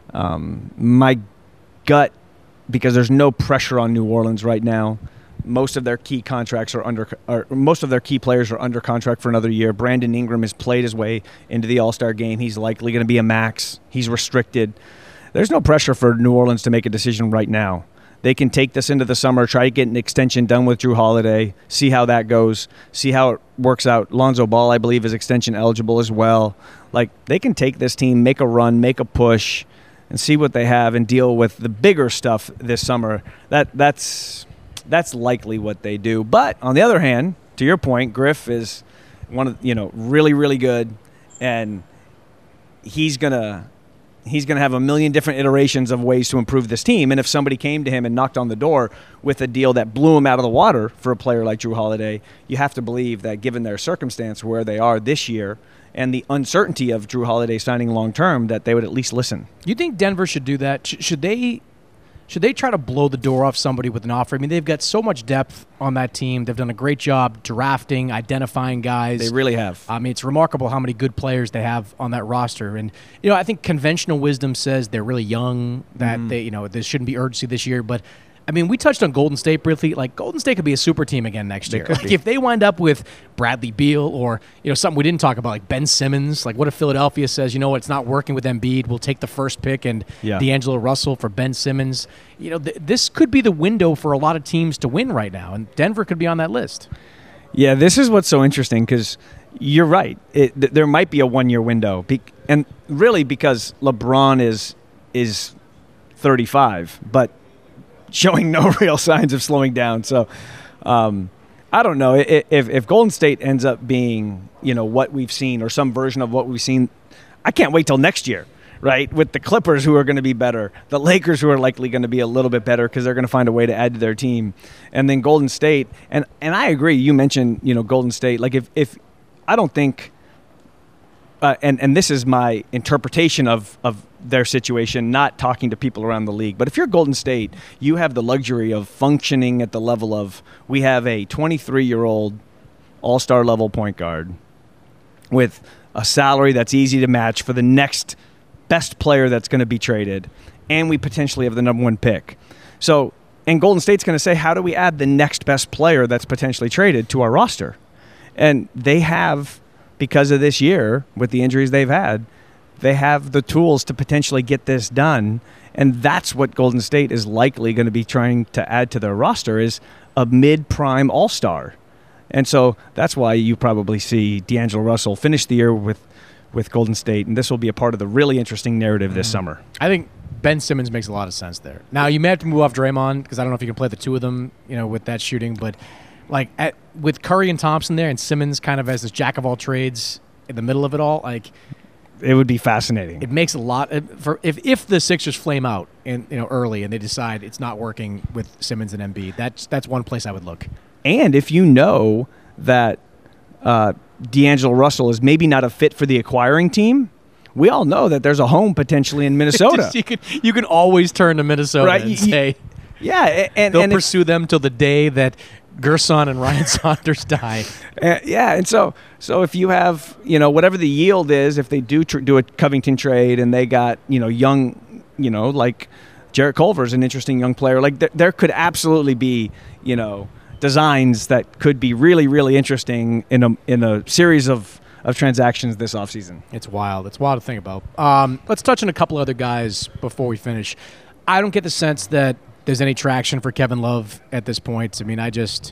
My gut, because there's no pressure on New Orleans right now. Most of their key contracts most of their key players are under contract for another year. Brandon Ingram has played his way into the All-Star game. He's likely going to be a max. He's restricted. There's no pressure for New Orleans to make a decision right now. They can take this into the summer, try to get an extension done with Drew Holiday, see how that goes, see how it works out. Lonzo Ball, I believe, is extension eligible as well. Like, they can take this team, make a run, make a push, and see what they have and deal with the bigger stuff this summer. That's that's likely what they do. But on the other hand, to your point, Griff is one of really, really good, and he's gonna have a million different iterations of ways to improve this team. And if somebody came to him and knocked on the door with a deal that blew him out of the water for a player like Jrue Holiday, you have to believe that given their circumstance where they are this year and the uncertainty of Jrue Holiday signing long-term, that they would at least listen. You think Denver should do that? Should they try to blow the door off somebody with an offer? I mean, they've got so much depth on that team. They've done a great job drafting, identifying guys. They really have. I mean, it's remarkable how many good players they have on that roster. And, I think conventional wisdom says they're really young, that there shouldn't be urgency this year. But, I mean, we touched on Golden State briefly. Like, Golden State could be a super team again next year. Like, if they wind up with Bradley Beal or, something we didn't talk about, like Ben Simmons, like what if Philadelphia says, it's not working with Embiid, we'll take the first pick and D'Angelo Russell for Ben Simmons. This could be the window for a lot of teams to win right now, and Denver could be on that list. Yeah, this is what's so interesting because you're right. There might be a one-year window, and really because LeBron is 35, but showing no real signs of slowing down. So I don't know if Golden State ends up being what we've seen or some version of what we've seen. I can't wait till next year, right? With the Clippers who are going to be better, the Lakers who are likely going to be a little bit better because they're going to find a way to add to their team, and then Golden State. And I agree. You mentioned Golden State. Like if I don't think. And this is my interpretation of their situation, not talking to people around the league. But if you're Golden State, you have the luxury of functioning at the level of, we have a 23-year-old all-star level point guard with a salary that's easy to match for the next best player that's going to be traded, and we potentially have the number one pick. So, and Golden State's going to say, how do we add the next best player that's potentially traded to our roster? And they have, because of this year, with the injuries they've had, they have the tools to potentially get this done. And that's what Golden State is likely going to be trying to add to their roster, is a mid-prime all-star. And so that's why you probably see D'Angelo Russell finish the year with Golden State, and this will be a part of the really interesting narrative this summer. I think Ben Simmons makes a lot of sense there. Now, you may have to move off Draymond because I don't know if you can play the two of them, with that shooting, but with Curry and Thompson there and Simmons kind of as this jack of all trades in the middle of it all, it would be fascinating. It makes a lot for if the Sixers flame out early and they decide it's not working with Simmons and Embiid. That's one place I would look. And if you know that D'Angelo Russell is maybe not a fit for the acquiring team, we all know that there's a home potentially in Minnesota. you can always turn to Minnesota, right? And say, and they'll pursue them till the day that Gerson and Ryan Saunders die. And so if you have, whatever the yield is, if they do do a Covington trade and they got, young, like Jarrett Culver's an interesting young player, like there could absolutely be, designs that could be really, really interesting in a series of transactions this offseason. It's wild. It's wild to think about. Let's touch on a couple other guys before we finish. I don't get the sense that there's any traction for Kevin Love at this point. I mean, I just,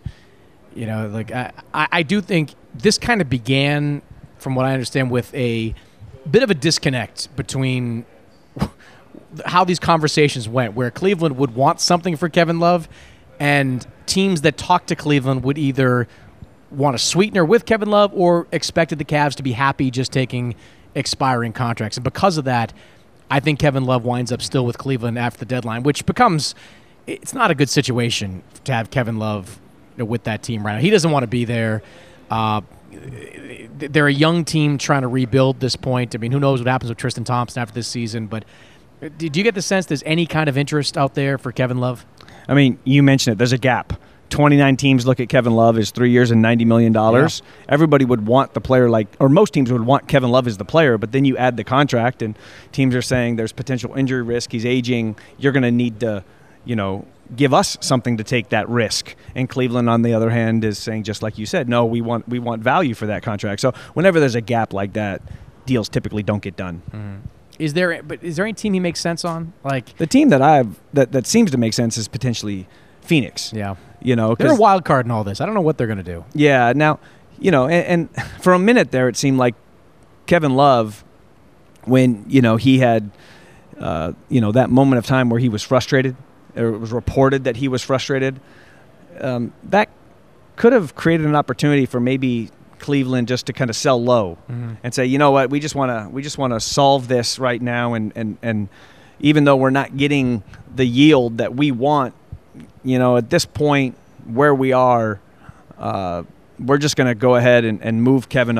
I do think this kind of began, from what I understand, with a bit of a disconnect between how these conversations went, where Cleveland would want something for Kevin Love, and teams that talked to Cleveland would either want a sweetener with Kevin Love or expected the Cavs to be happy just taking expiring contracts. And because of that, I think Kevin Love winds up still with Cleveland after the deadline, which becomes, it's not a good situation to have Kevin Love with that team right now. He doesn't want to be there. They're a young team trying to rebuild this point. I mean, who knows what happens with Tristan Thompson after this season, but do you get the sense there's any kind of interest out there for Kevin Love? I mean, you mentioned it. There's a gap. 29 teams look at Kevin Love as 3 years and $90 million. Yeah. Everybody would want the player or most teams would want Kevin Love as the player, but then you add the contract, and teams are saying there's potential injury risk. He's aging. You're going to need to, give us something to take that risk. And Cleveland, on the other hand, is saying, just like you said, no, we want value for that contract. So whenever there's a gap like that, deals typically don't get done. Mm-hmm. Is there any team he makes sense on? Like the team that seems to make sense is potentially Phoenix. Yeah. They're a wild card in all this. I don't know what they're going to do. Yeah. Now, and for a minute there, it seemed like Kevin Love, when, he had, that moment of time where he was frustrated, or it was reported that he was frustrated, that could have created an opportunity for maybe Cleveland just to kind of sell low and say, you know what, we just want to solve this right now, and even though we're not getting the yield that we want, at this point where we are, we're just going to go ahead and move Kevin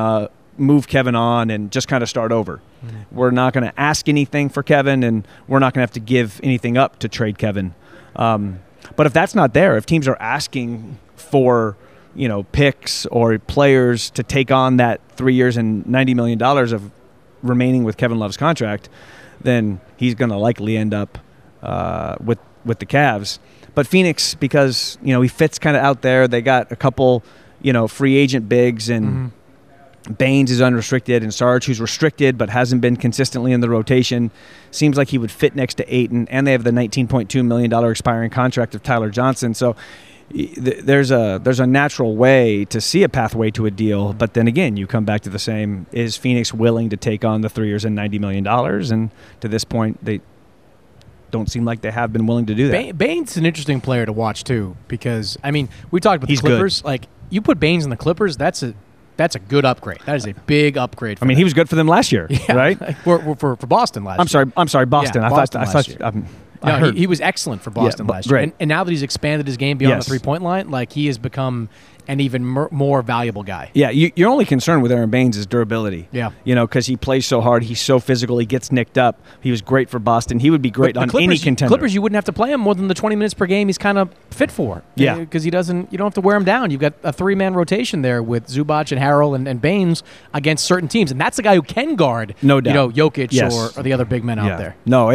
on and just kind of start over. We're not going to ask anything for Kevin, and we're not going to have to give anything up to trade Kevin. But if that's not there, if teams are asking for picks or players to take on that 3 years and $90 million of remaining with Kevin Love's contract, then he's going to likely end up with the Cavs. But Phoenix, because he fits kind of out there, they got a couple free agent bigs, and Baines is unrestricted, and Sarge, who's restricted but hasn't been consistently in the rotation, seems like he would fit next to Ayton, and they have the $19.2 million expiring contract of Tyler Johnson. So there's a natural way to see a pathway to a deal, but then again, you come back to the same: is Phoenix willing to take on the 3 years and $90 million? And to this point, they don't seem like they have been willing to do that. Baines an interesting player to watch too, because we talked about the Clippers. Good. Like, you put Baines in the Clippers, that's a good upgrade. That is a big upgrade. He was good for them last year, right? For Boston last year. I'm sorry, Boston. Yeah, I thought he was excellent for Boston last year. Great. And now that he's expanded his game beyond the three-point line, like, he has become an even more valuable guy. Yeah, your only concern with Aaron Baines is durability. Yeah. Because he plays so hard, he's so physical, he gets nicked up. He was great for Boston. He would be great on any contender. Clippers, you wouldn't have to play him more than the 20 minutes per game he's kind of fit for. Yeah. Because you don't have to wear him down. You've got a three-man rotation there with Zubac and Harrell and Baines against certain teams. And that's a guy who can guard, no doubt, Jokic or the other big men out there. No,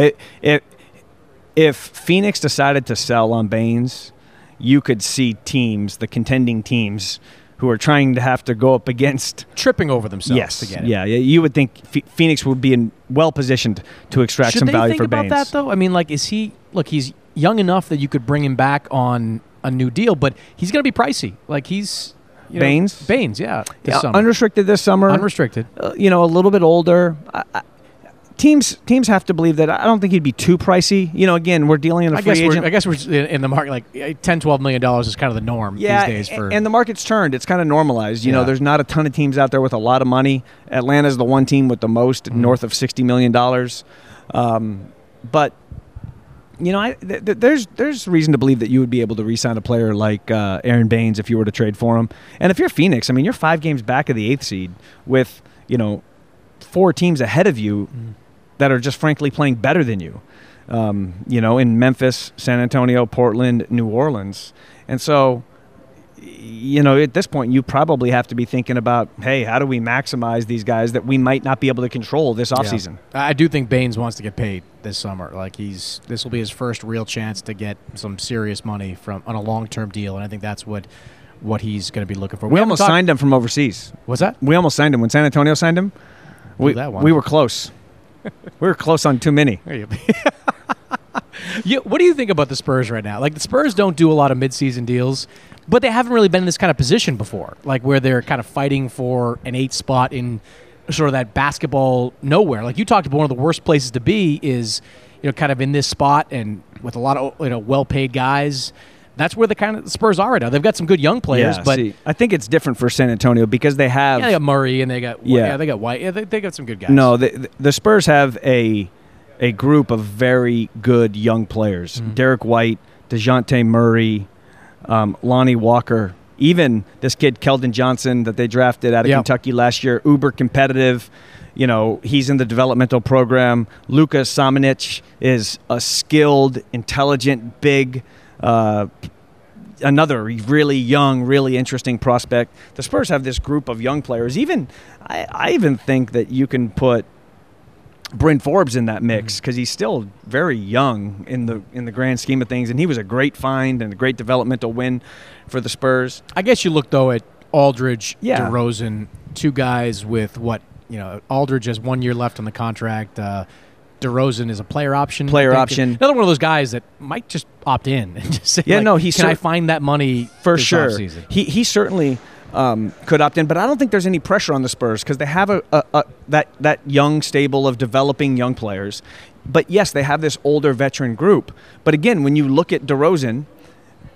if Phoenix decided to sell on Baines, you could see teams, the contending teams, who are trying to have to go up against tripping over themselves to get it. Yeah, you would think Phoenix would be well positioned to extract some value for Baines. Should they think about that though? Is he? Look, he's young enough that you could bring him back on a new deal, but he's going to be pricey. Like, he's Baines, this summer. Unrestricted this summer. Unrestricted. A little bit older. Teams have to believe that. I don't think he'd be too pricey. Again, we're dealing in a free agent. I guess we're in the market, like $10-12 million is kind of the norm these days. And the market's turned. It's kind of normalized. There's not a ton of teams out there with a lot of money. Atlanta's the one team with the most, north of $60 million. But there's reason to believe that you would be able to re-sign a player like Aaron Baines if you were to trade for him. And if you're Phoenix, you're 5 games back of the 8th seed with 4 teams ahead of you that are just frankly playing better than you, in Memphis, San Antonio, Portland, New Orleans. And so, at this point, you probably have to be thinking about, hey, how do we maximize these guys that we might not be able to control this offseason? Yeah. I do think Baines wants to get paid this summer. Like, this will be his first real chance to get some serious money on a long-term deal, and I think that's what he's going to be looking for. We almost signed him from overseas. What's that? We almost signed him. When San Antonio signed him, we were close. We were close on too many. What do you think about the Spurs right now? Like, the Spurs don't do a lot of midseason deals, but they haven't really been in this kind of position before, like where they're kind of fighting for an 8th spot in sort of that basketball nowhere. Like, you talked about, one of the worst places to be is, kind of in this spot and with a lot of well-paid guys. That's where the Spurs are right now. They've got some good young players, but I think it's different for San Antonio because they have they got Murray and they got they got White. Yeah, they got some good guys. No, the Spurs have a group of very good young players: Derek White, DeJounte Murray, Lonnie Walker, even this kid Keldon Johnson that they drafted out of Kentucky last year. Uber competitive. He's in the developmental program. Luka Samanic is a skilled, intelligent, big. Another really young, really interesting prospect. The Spurs have this group of young players. I even think that you can put Bryn Forbes in that mix because he's still very young in the grand scheme of things, and he was a great find and a great developmental win for the Spurs. I guess you look though at Aldridge, DeRozan, 2 guys with Aldridge has 1 year left on the contract. DeRozan is a player option. Another one of those guys that might just opt in and just say, can I find that money for this sure? Offseason? He certainly could opt in, but I don't think there's any pressure on the Spurs because they have that young stable of developing young players. But yes, they have this older veteran group. But again, when you look at DeRozan,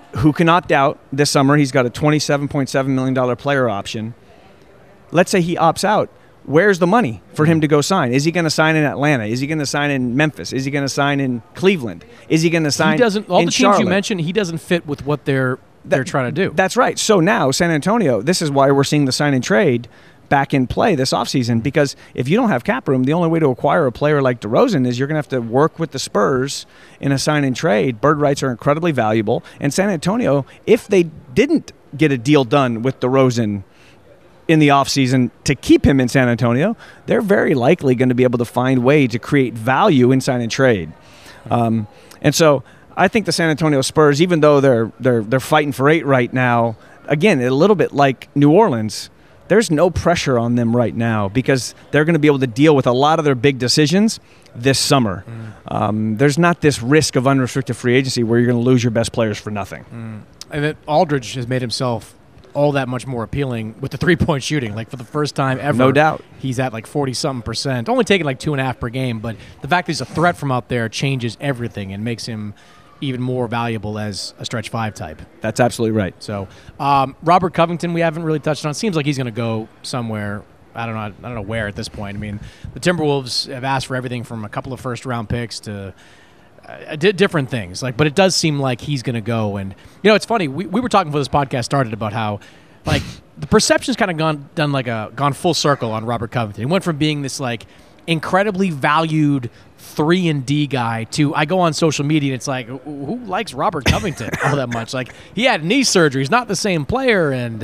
who can opt out this summer. He's got a $27.7 million player option. Let's say he opts out. Where's the money for him to go sign? Is he going to sign in Atlanta? Is he going to sign in Memphis? Is he going to sign in Cleveland? Is he going to sign in all the teams Charlotte? you mentioned, he doesn't fit with what they're trying to do. That's right. So now San Antonio, this is why we're seeing the sign and trade back in play this offseason, because if you don't have cap room, the only way to acquire a player like DeRozan is you're going to have to work with the Spurs in a sign and trade. Bird rights are incredibly valuable. And San Antonio, if they didn't get a deal done with DeRozan in the offseason to keep him in San Antonio, they're very likely going to be able to find way to create value in sign and trade. And so I think the San Antonio Spurs, even though they're fighting for 8 right now, again, a little bit like New Orleans, there's no pressure on them right now because they're going to be able to deal with a lot of their big decisions this summer. There's not this risk of unrestricted free agency where you're going to lose your best players for nothing. And then Aldridge has made himself all that much more appealing with the three-point shooting. Like, for the first time ever, no doubt, he's at like 40-something%, only taking like 2.5 per game. But the fact that he's a threat from out there changes everything and makes him even more valuable as a stretch 5 type. That's absolutely right. So Robert Covington, we haven't really touched on. Seems like he's going to go somewhere. I don't know where at this point. I mean, the Timberwolves have asked for everything from a couple of first-round picks to different things. But it does seem like he's going to go. And it's funny. We were talking before this podcast started about how the perception's kind of gone full circle on Robert Covington. He went from being this incredibly valued 3-and-D guy to, I go on social media and it's like, who likes Robert Covington all that much? He had knee surgery. He's not the same player. And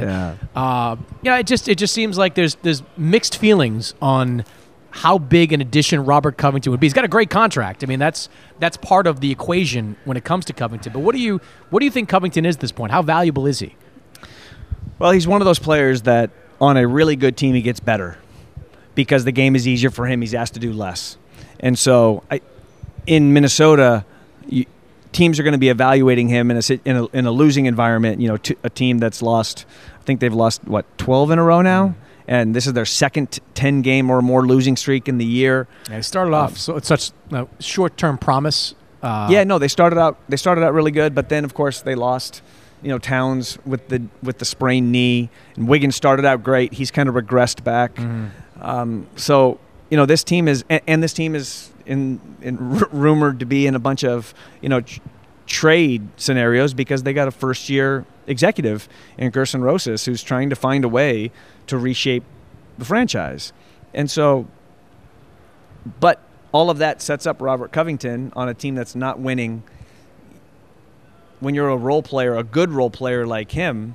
it just seems like there's mixed feelings on how big an addition Robert Covington would be. He's got a great contract. I mean, that's part of the equation when it comes to Covington. But what do you think Covington is at this point? How valuable is he? Well, he's one of those players that on a really good team he gets better because the game is easier for him. He's asked to do less. And so in Minnesota, teams are going to be evaluating him in a losing environment, a team that's lost, I think they've lost, 12 in a row now? And this is their second 10-game or more losing streak in the year. Yeah, they started off so it's such short-term promise. They started out really good, but then, of course, they lost Towns with the sprained knee, and Wiggins started out great. He's kind of regressed back. So this team is rumored to be in a bunch of trade scenarios because they got a first-year executive in Gerson Rosas who's trying to find a way to reshape the franchise. And so, but all of that sets up Robert Covington on a team that's not winning. When you're a role player, a good role player like him,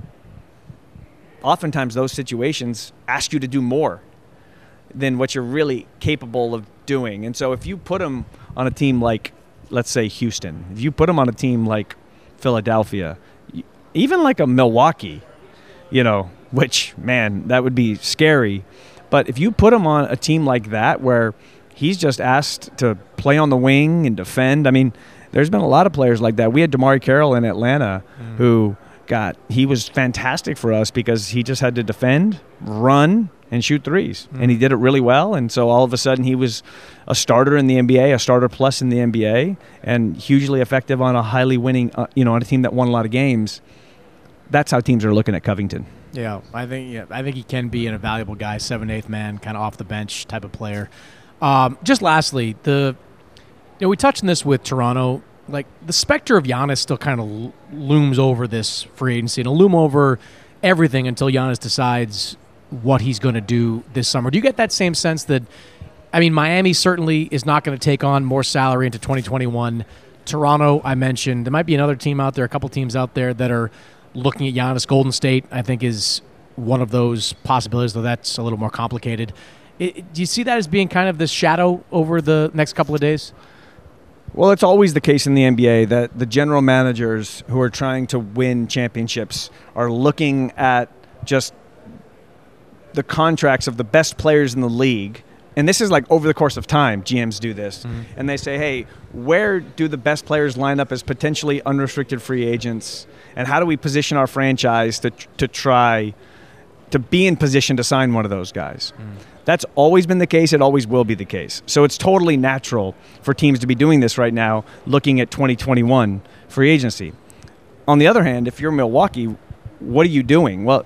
oftentimes those situations ask you to do more than what you're really capable of doing. And so if you put him on a team like, let's say, Houston, if you put him on a team like Philadelphia, even like a Milwaukee, which, man, that would be scary. But if you put him on a team like that where he's just asked to play on the wing and defend, I mean, there's been a lot of players like that. We had DeMarre Carroll in Atlanta he was fantastic for us because he just had to defend, run, and shoot threes. And he did it really well. And so all of a sudden he was a starter in the NBA, a starter plus in the NBA, and hugely effective on a highly winning, on a team that won a lot of games. That's how teams are looking at Covington. Yeah, I think he can be a valuable guy, 7/8 man, kind of off the bench type of player. Just lastly, we touched on this with Toronto. The specter of Giannis still kind of looms over this free agency. It'll loom over everything until Giannis decides what he's going to do this summer. Do you get that same sense that, Miami certainly is not going to take on more salary into 2021. Toronto, I mentioned, there might be another team out there, a couple teams out there that are looking at Giannis. Golden State, I think, is one of those possibilities, though that's a little more complicated. Do you see that as being kind of this shadow over the next couple of days? Well, it's always the case in the NBA that the general managers who are trying to win championships are looking at just the contracts of the best players in the league. And this is over the course of time, GMs do this. And they say, hey, where do the best players line up as potentially unrestricted free agents? And how do we position our franchise to try to be in position to sign one of those guys? That's always been the case. It always will be the case. So it's totally natural for teams to be doing this right now, looking at 2021 free agency. on the other hand, if you're Milwaukee, what are you doing? Well,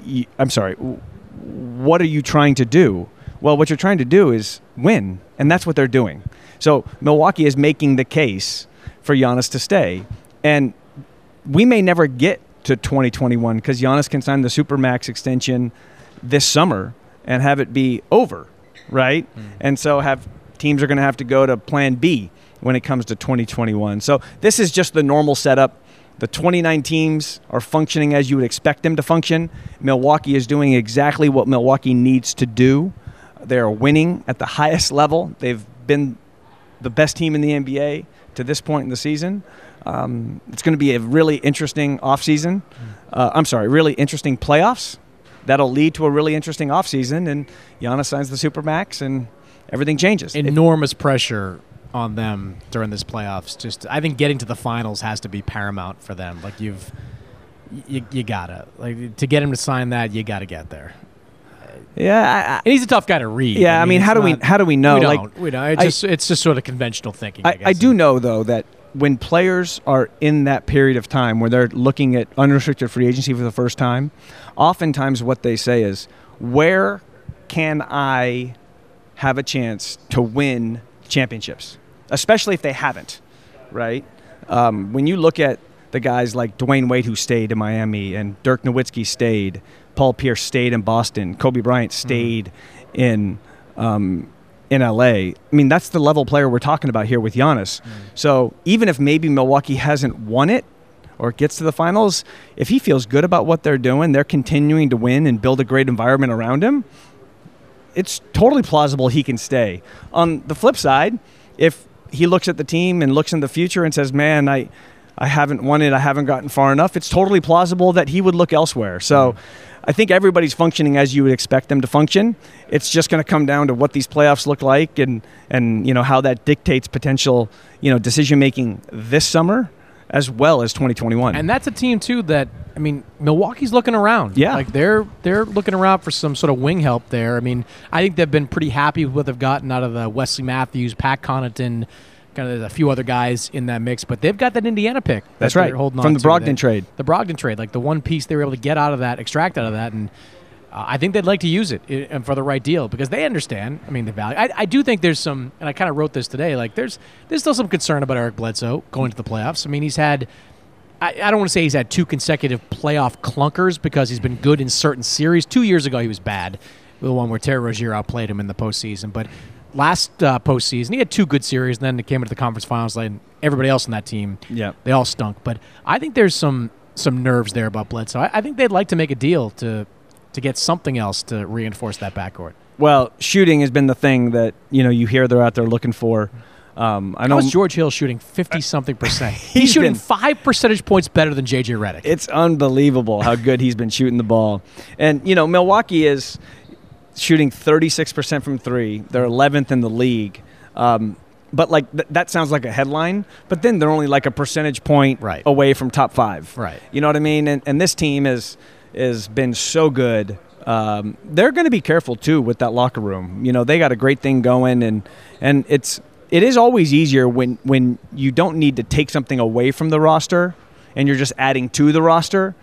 what are you trying to do? Well, what you're trying to do is win, and that's what they're doing. So Milwaukee is making the case for Giannis to stay, and we may never get to 2021 because Giannis can sign the Supermax extension this summer and have it be over, right? And so teams are going to have to go to plan B when it comes to 2021. So this is just the normal setup. The 29 teams are functioning as you would expect them to function. Milwaukee is doing exactly what Milwaukee needs to do. They are winning at the highest level. They've been the best team in the NBA to this point in the season. It's going to be a really interesting offseason. Really interesting playoffs. That'll lead to a really interesting offseason, and Giannis signs the Supermax, and everything changes. Enormous pressure on them during this playoffs. I think getting to the finals has to be paramount for them. Like you gotta to get him to sign that, you gotta get there. Yeah, and he's a tough guy to read. Yeah, how do we know? We don't. It's just sort of conventional thinking. I do know though that when players are in that period of time where they're looking at unrestricted free agency for the first time, oftentimes what they say is, where can I have a chance to win championships, especially if they haven't, right? When you look at the guys like Dwayne Wade, who stayed in Miami, and Dirk Nowitzki stayed, Paul Pierce stayed in Boston, Kobe Bryant stayed in LA. That's the level player we're talking about here with Giannis. So even if maybe Milwaukee hasn't won it or gets to the finals, if he feels good about what they're doing, they're continuing to win and build a great environment around him, it's totally plausible he can stay. On the flip side, if he looks at the team and looks in the future and says, man, I haven't won it, I haven't gotten far enough, it's totally plausible that he would look elsewhere. So I think everybody's functioning as you would expect them to function. It's just going to come down to what these playoffs look like and how that dictates potential decision-making this summer as well as 2021. And that's a team, too, that, Milwaukee's looking around. Yeah. They're looking around for some sort of wing help there. I think they've been pretty happy with what they've gotten out of the Wesley Matthews, Pat Connaughton, kind of a few other guys in that mix. But they've got that Indiana pick. That's right, from the Brogdon trade. The Brogdon trade, the one piece they were able to get out of that, extract out of that, and I think they'd like to use it for the right deal because they understand, the value. I do think there's some, and I kind of wrote this today, there's still some concern about Eric Bledsoe going to the playoffs. He's had, I don't want to say he's had 2 consecutive playoff clunkers because he's been good in certain series. 2 years ago he was bad, the one where Terry Rozier outplayed him in the postseason. But last postseason he had 2 good series, and then it came into the conference finals, and everybody else on that team, they all stunk. But I think there's some nerves there about Bledsoe. I think they'd like to make a deal to get something else to reinforce that backcourt. Well, shooting has been the thing that you hear they're out there looking for. I know. How's George Hill shooting 50-something%? He's shooting 5 percentage points better than J.J. Redick. It's unbelievable how good he's been shooting the ball. And, Milwaukee is shooting 36% from 3. They're 11th in the league. But, that sounds like a headline. But then they're only a percentage point away from top 5. Right. You know what I mean? And this team has been so good. They're going to be careful, too, with that locker room. They got a great thing going, and it is always easier when you don't need to take something away from the roster and you're just adding to the roster.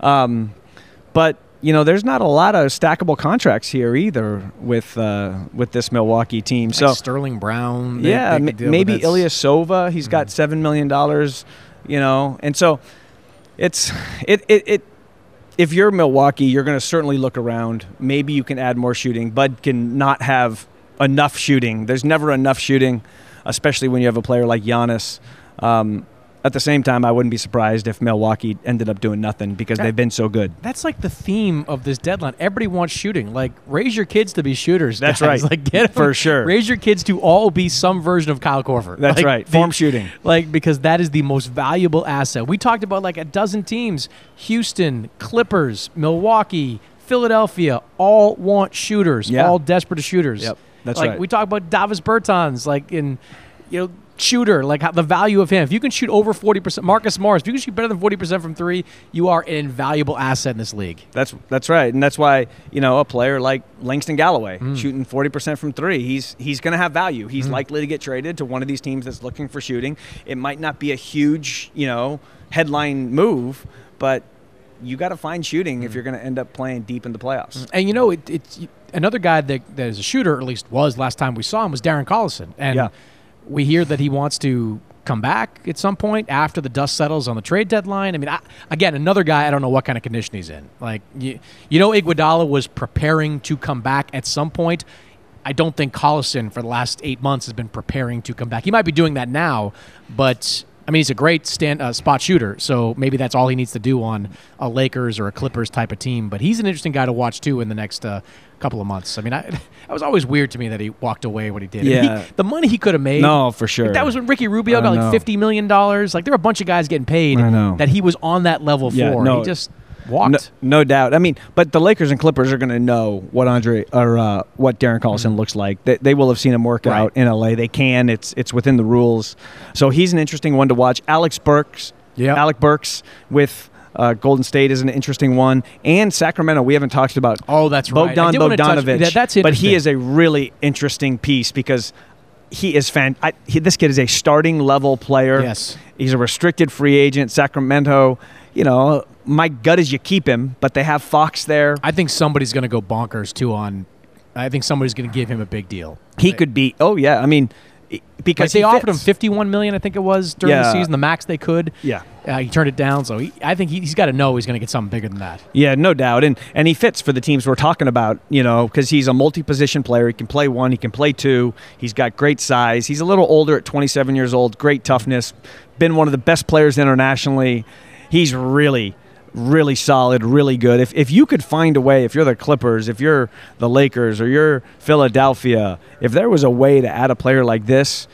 But, there's not a lot of stackable contracts here either with this Milwaukee team. So Sterling Brown. Maybe Ilyasova. He's got $7 million, And so if you're Milwaukee, you're going to certainly look around. Maybe you can add more shooting. Bud can not have enough shooting. There's never enough shooting, especially when you have a player like Giannis. At the same time, I wouldn't be surprised if Milwaukee ended up doing nothing because they've been so good. That's the theme of this deadline. Everybody wants shooting. Raise your kids to be shooters. That's guys. right. Get them, for sure. Raise your kids to all be some version of Kyle Korver. That's right. Form shooting. Because that is the most valuable asset. We talked about a dozen teams: Houston, Clippers, Milwaukee, Philadelphia. All want shooters. Yeah. All desperate shooters. Yep. That's right. We talk about Davis Bertans. shooter, like the value of him. If you can shoot over 40%, Marcus Morris, if you can shoot better than 40% from three, you are an invaluable asset in this league. That's right, and that's why a player like Langston Galloway shooting 40% from three, he's going to have value. He's likely to get traded to one of these teams that's looking for shooting. It might not be a huge headline move, but you got to find shooting if you're going to end up playing deep in the playoffs. And it's another guy that is a shooter, or at least was last time we saw him, was Darren Collison, and we hear that he wants to come back at some point after the dust settles on the trade deadline. I mean, again, another guy, I don't know what kind of condition he's in. Like, Iguodala was preparing to come back at some point. I don't think Collison for the last 8 months has been preparing to come back. He might be doing that now, but I mean, he's a great spot shooter, so maybe that's all he needs to do on a Lakers or a Clippers type of team. But he's an interesting guy to watch, too, in the next couple of months. I mean, that was always weird to me that he walked away when he did. Yeah. The money he could have made. No, for sure. That was when Ricky Rubio got like $50 million. Like, there were a bunch of guys getting paid that he was on that level for. No, he just walked. No doubt. I mean, but the Lakers and Clippers are going to know what Darren Collison looks like. They will have seen him work out in LA. They can. It's within the rules. So he's an interesting one to watch. Alec Burks with Golden State is an interesting one, and Sacramento we haven't talked about. Oh, that's right. Bogdanovic. That's interesting. But he is a really interesting piece because he is this kid is a starting level player. Yes, he's a restricted free agent. Sacramento, my gut is you keep him, but they have Fox there. I think somebody's going to go bonkers too I think somebody's going to give him a big deal. He could be. Oh yeah, I mean, because they offered him $51 million, I think it was, during the season, the max they could. Yeah, he turned it down. So I think he's got to know he's going to get something bigger than that. Yeah, no doubt, and he fits for the teams we're talking about. Because he's a multi-position player. He can play one, he can play two. He's got great size. He's a little older at 27 years old. Great toughness. Been one of the best players internationally. He's really solid, really good. If you could find a way, if you're the Clippers, if you're the Lakers, or you're Philadelphia, if there was a way to add a player like this,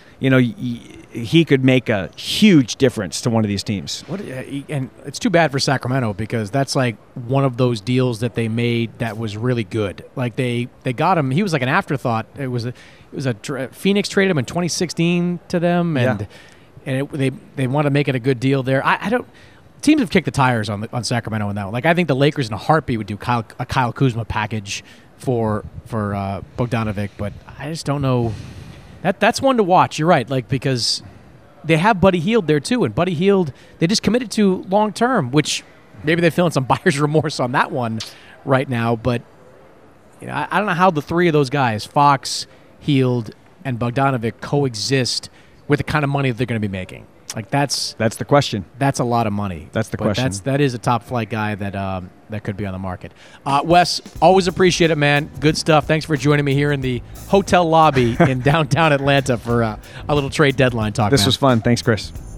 he could make a huge difference to one of these teams. And it's too bad for Sacramento because that's like one of those deals that they made that was really good. Like they got him. He was like an afterthought. Phoenix traded him in 2016 to them, and they want to make it a good deal there. I don't. Teams have kicked the tires on Sacramento in that one. Like, I think the Lakers in a heartbeat would do a Kyle Kuzma package for Bogdanovic, but I just don't know. That's one to watch. You're right, like, because they have Buddy Hield there too, and Buddy Hield they just committed to long term, which maybe they're feeling some buyer's remorse on that one right now. But I don't know how the three of those guys, Fox, Hield, and Bogdanovic, coexist with the kind of money that they're going to be making. Like that's the question. That's a lot of money. That's the question. That is a top flight guy that could be on the market. Wes, always appreciate it, man. Good stuff. Thanks for joining me here in the hotel lobby in downtown Atlanta for a little trade deadline talk. This was fun. Thanks, Chris.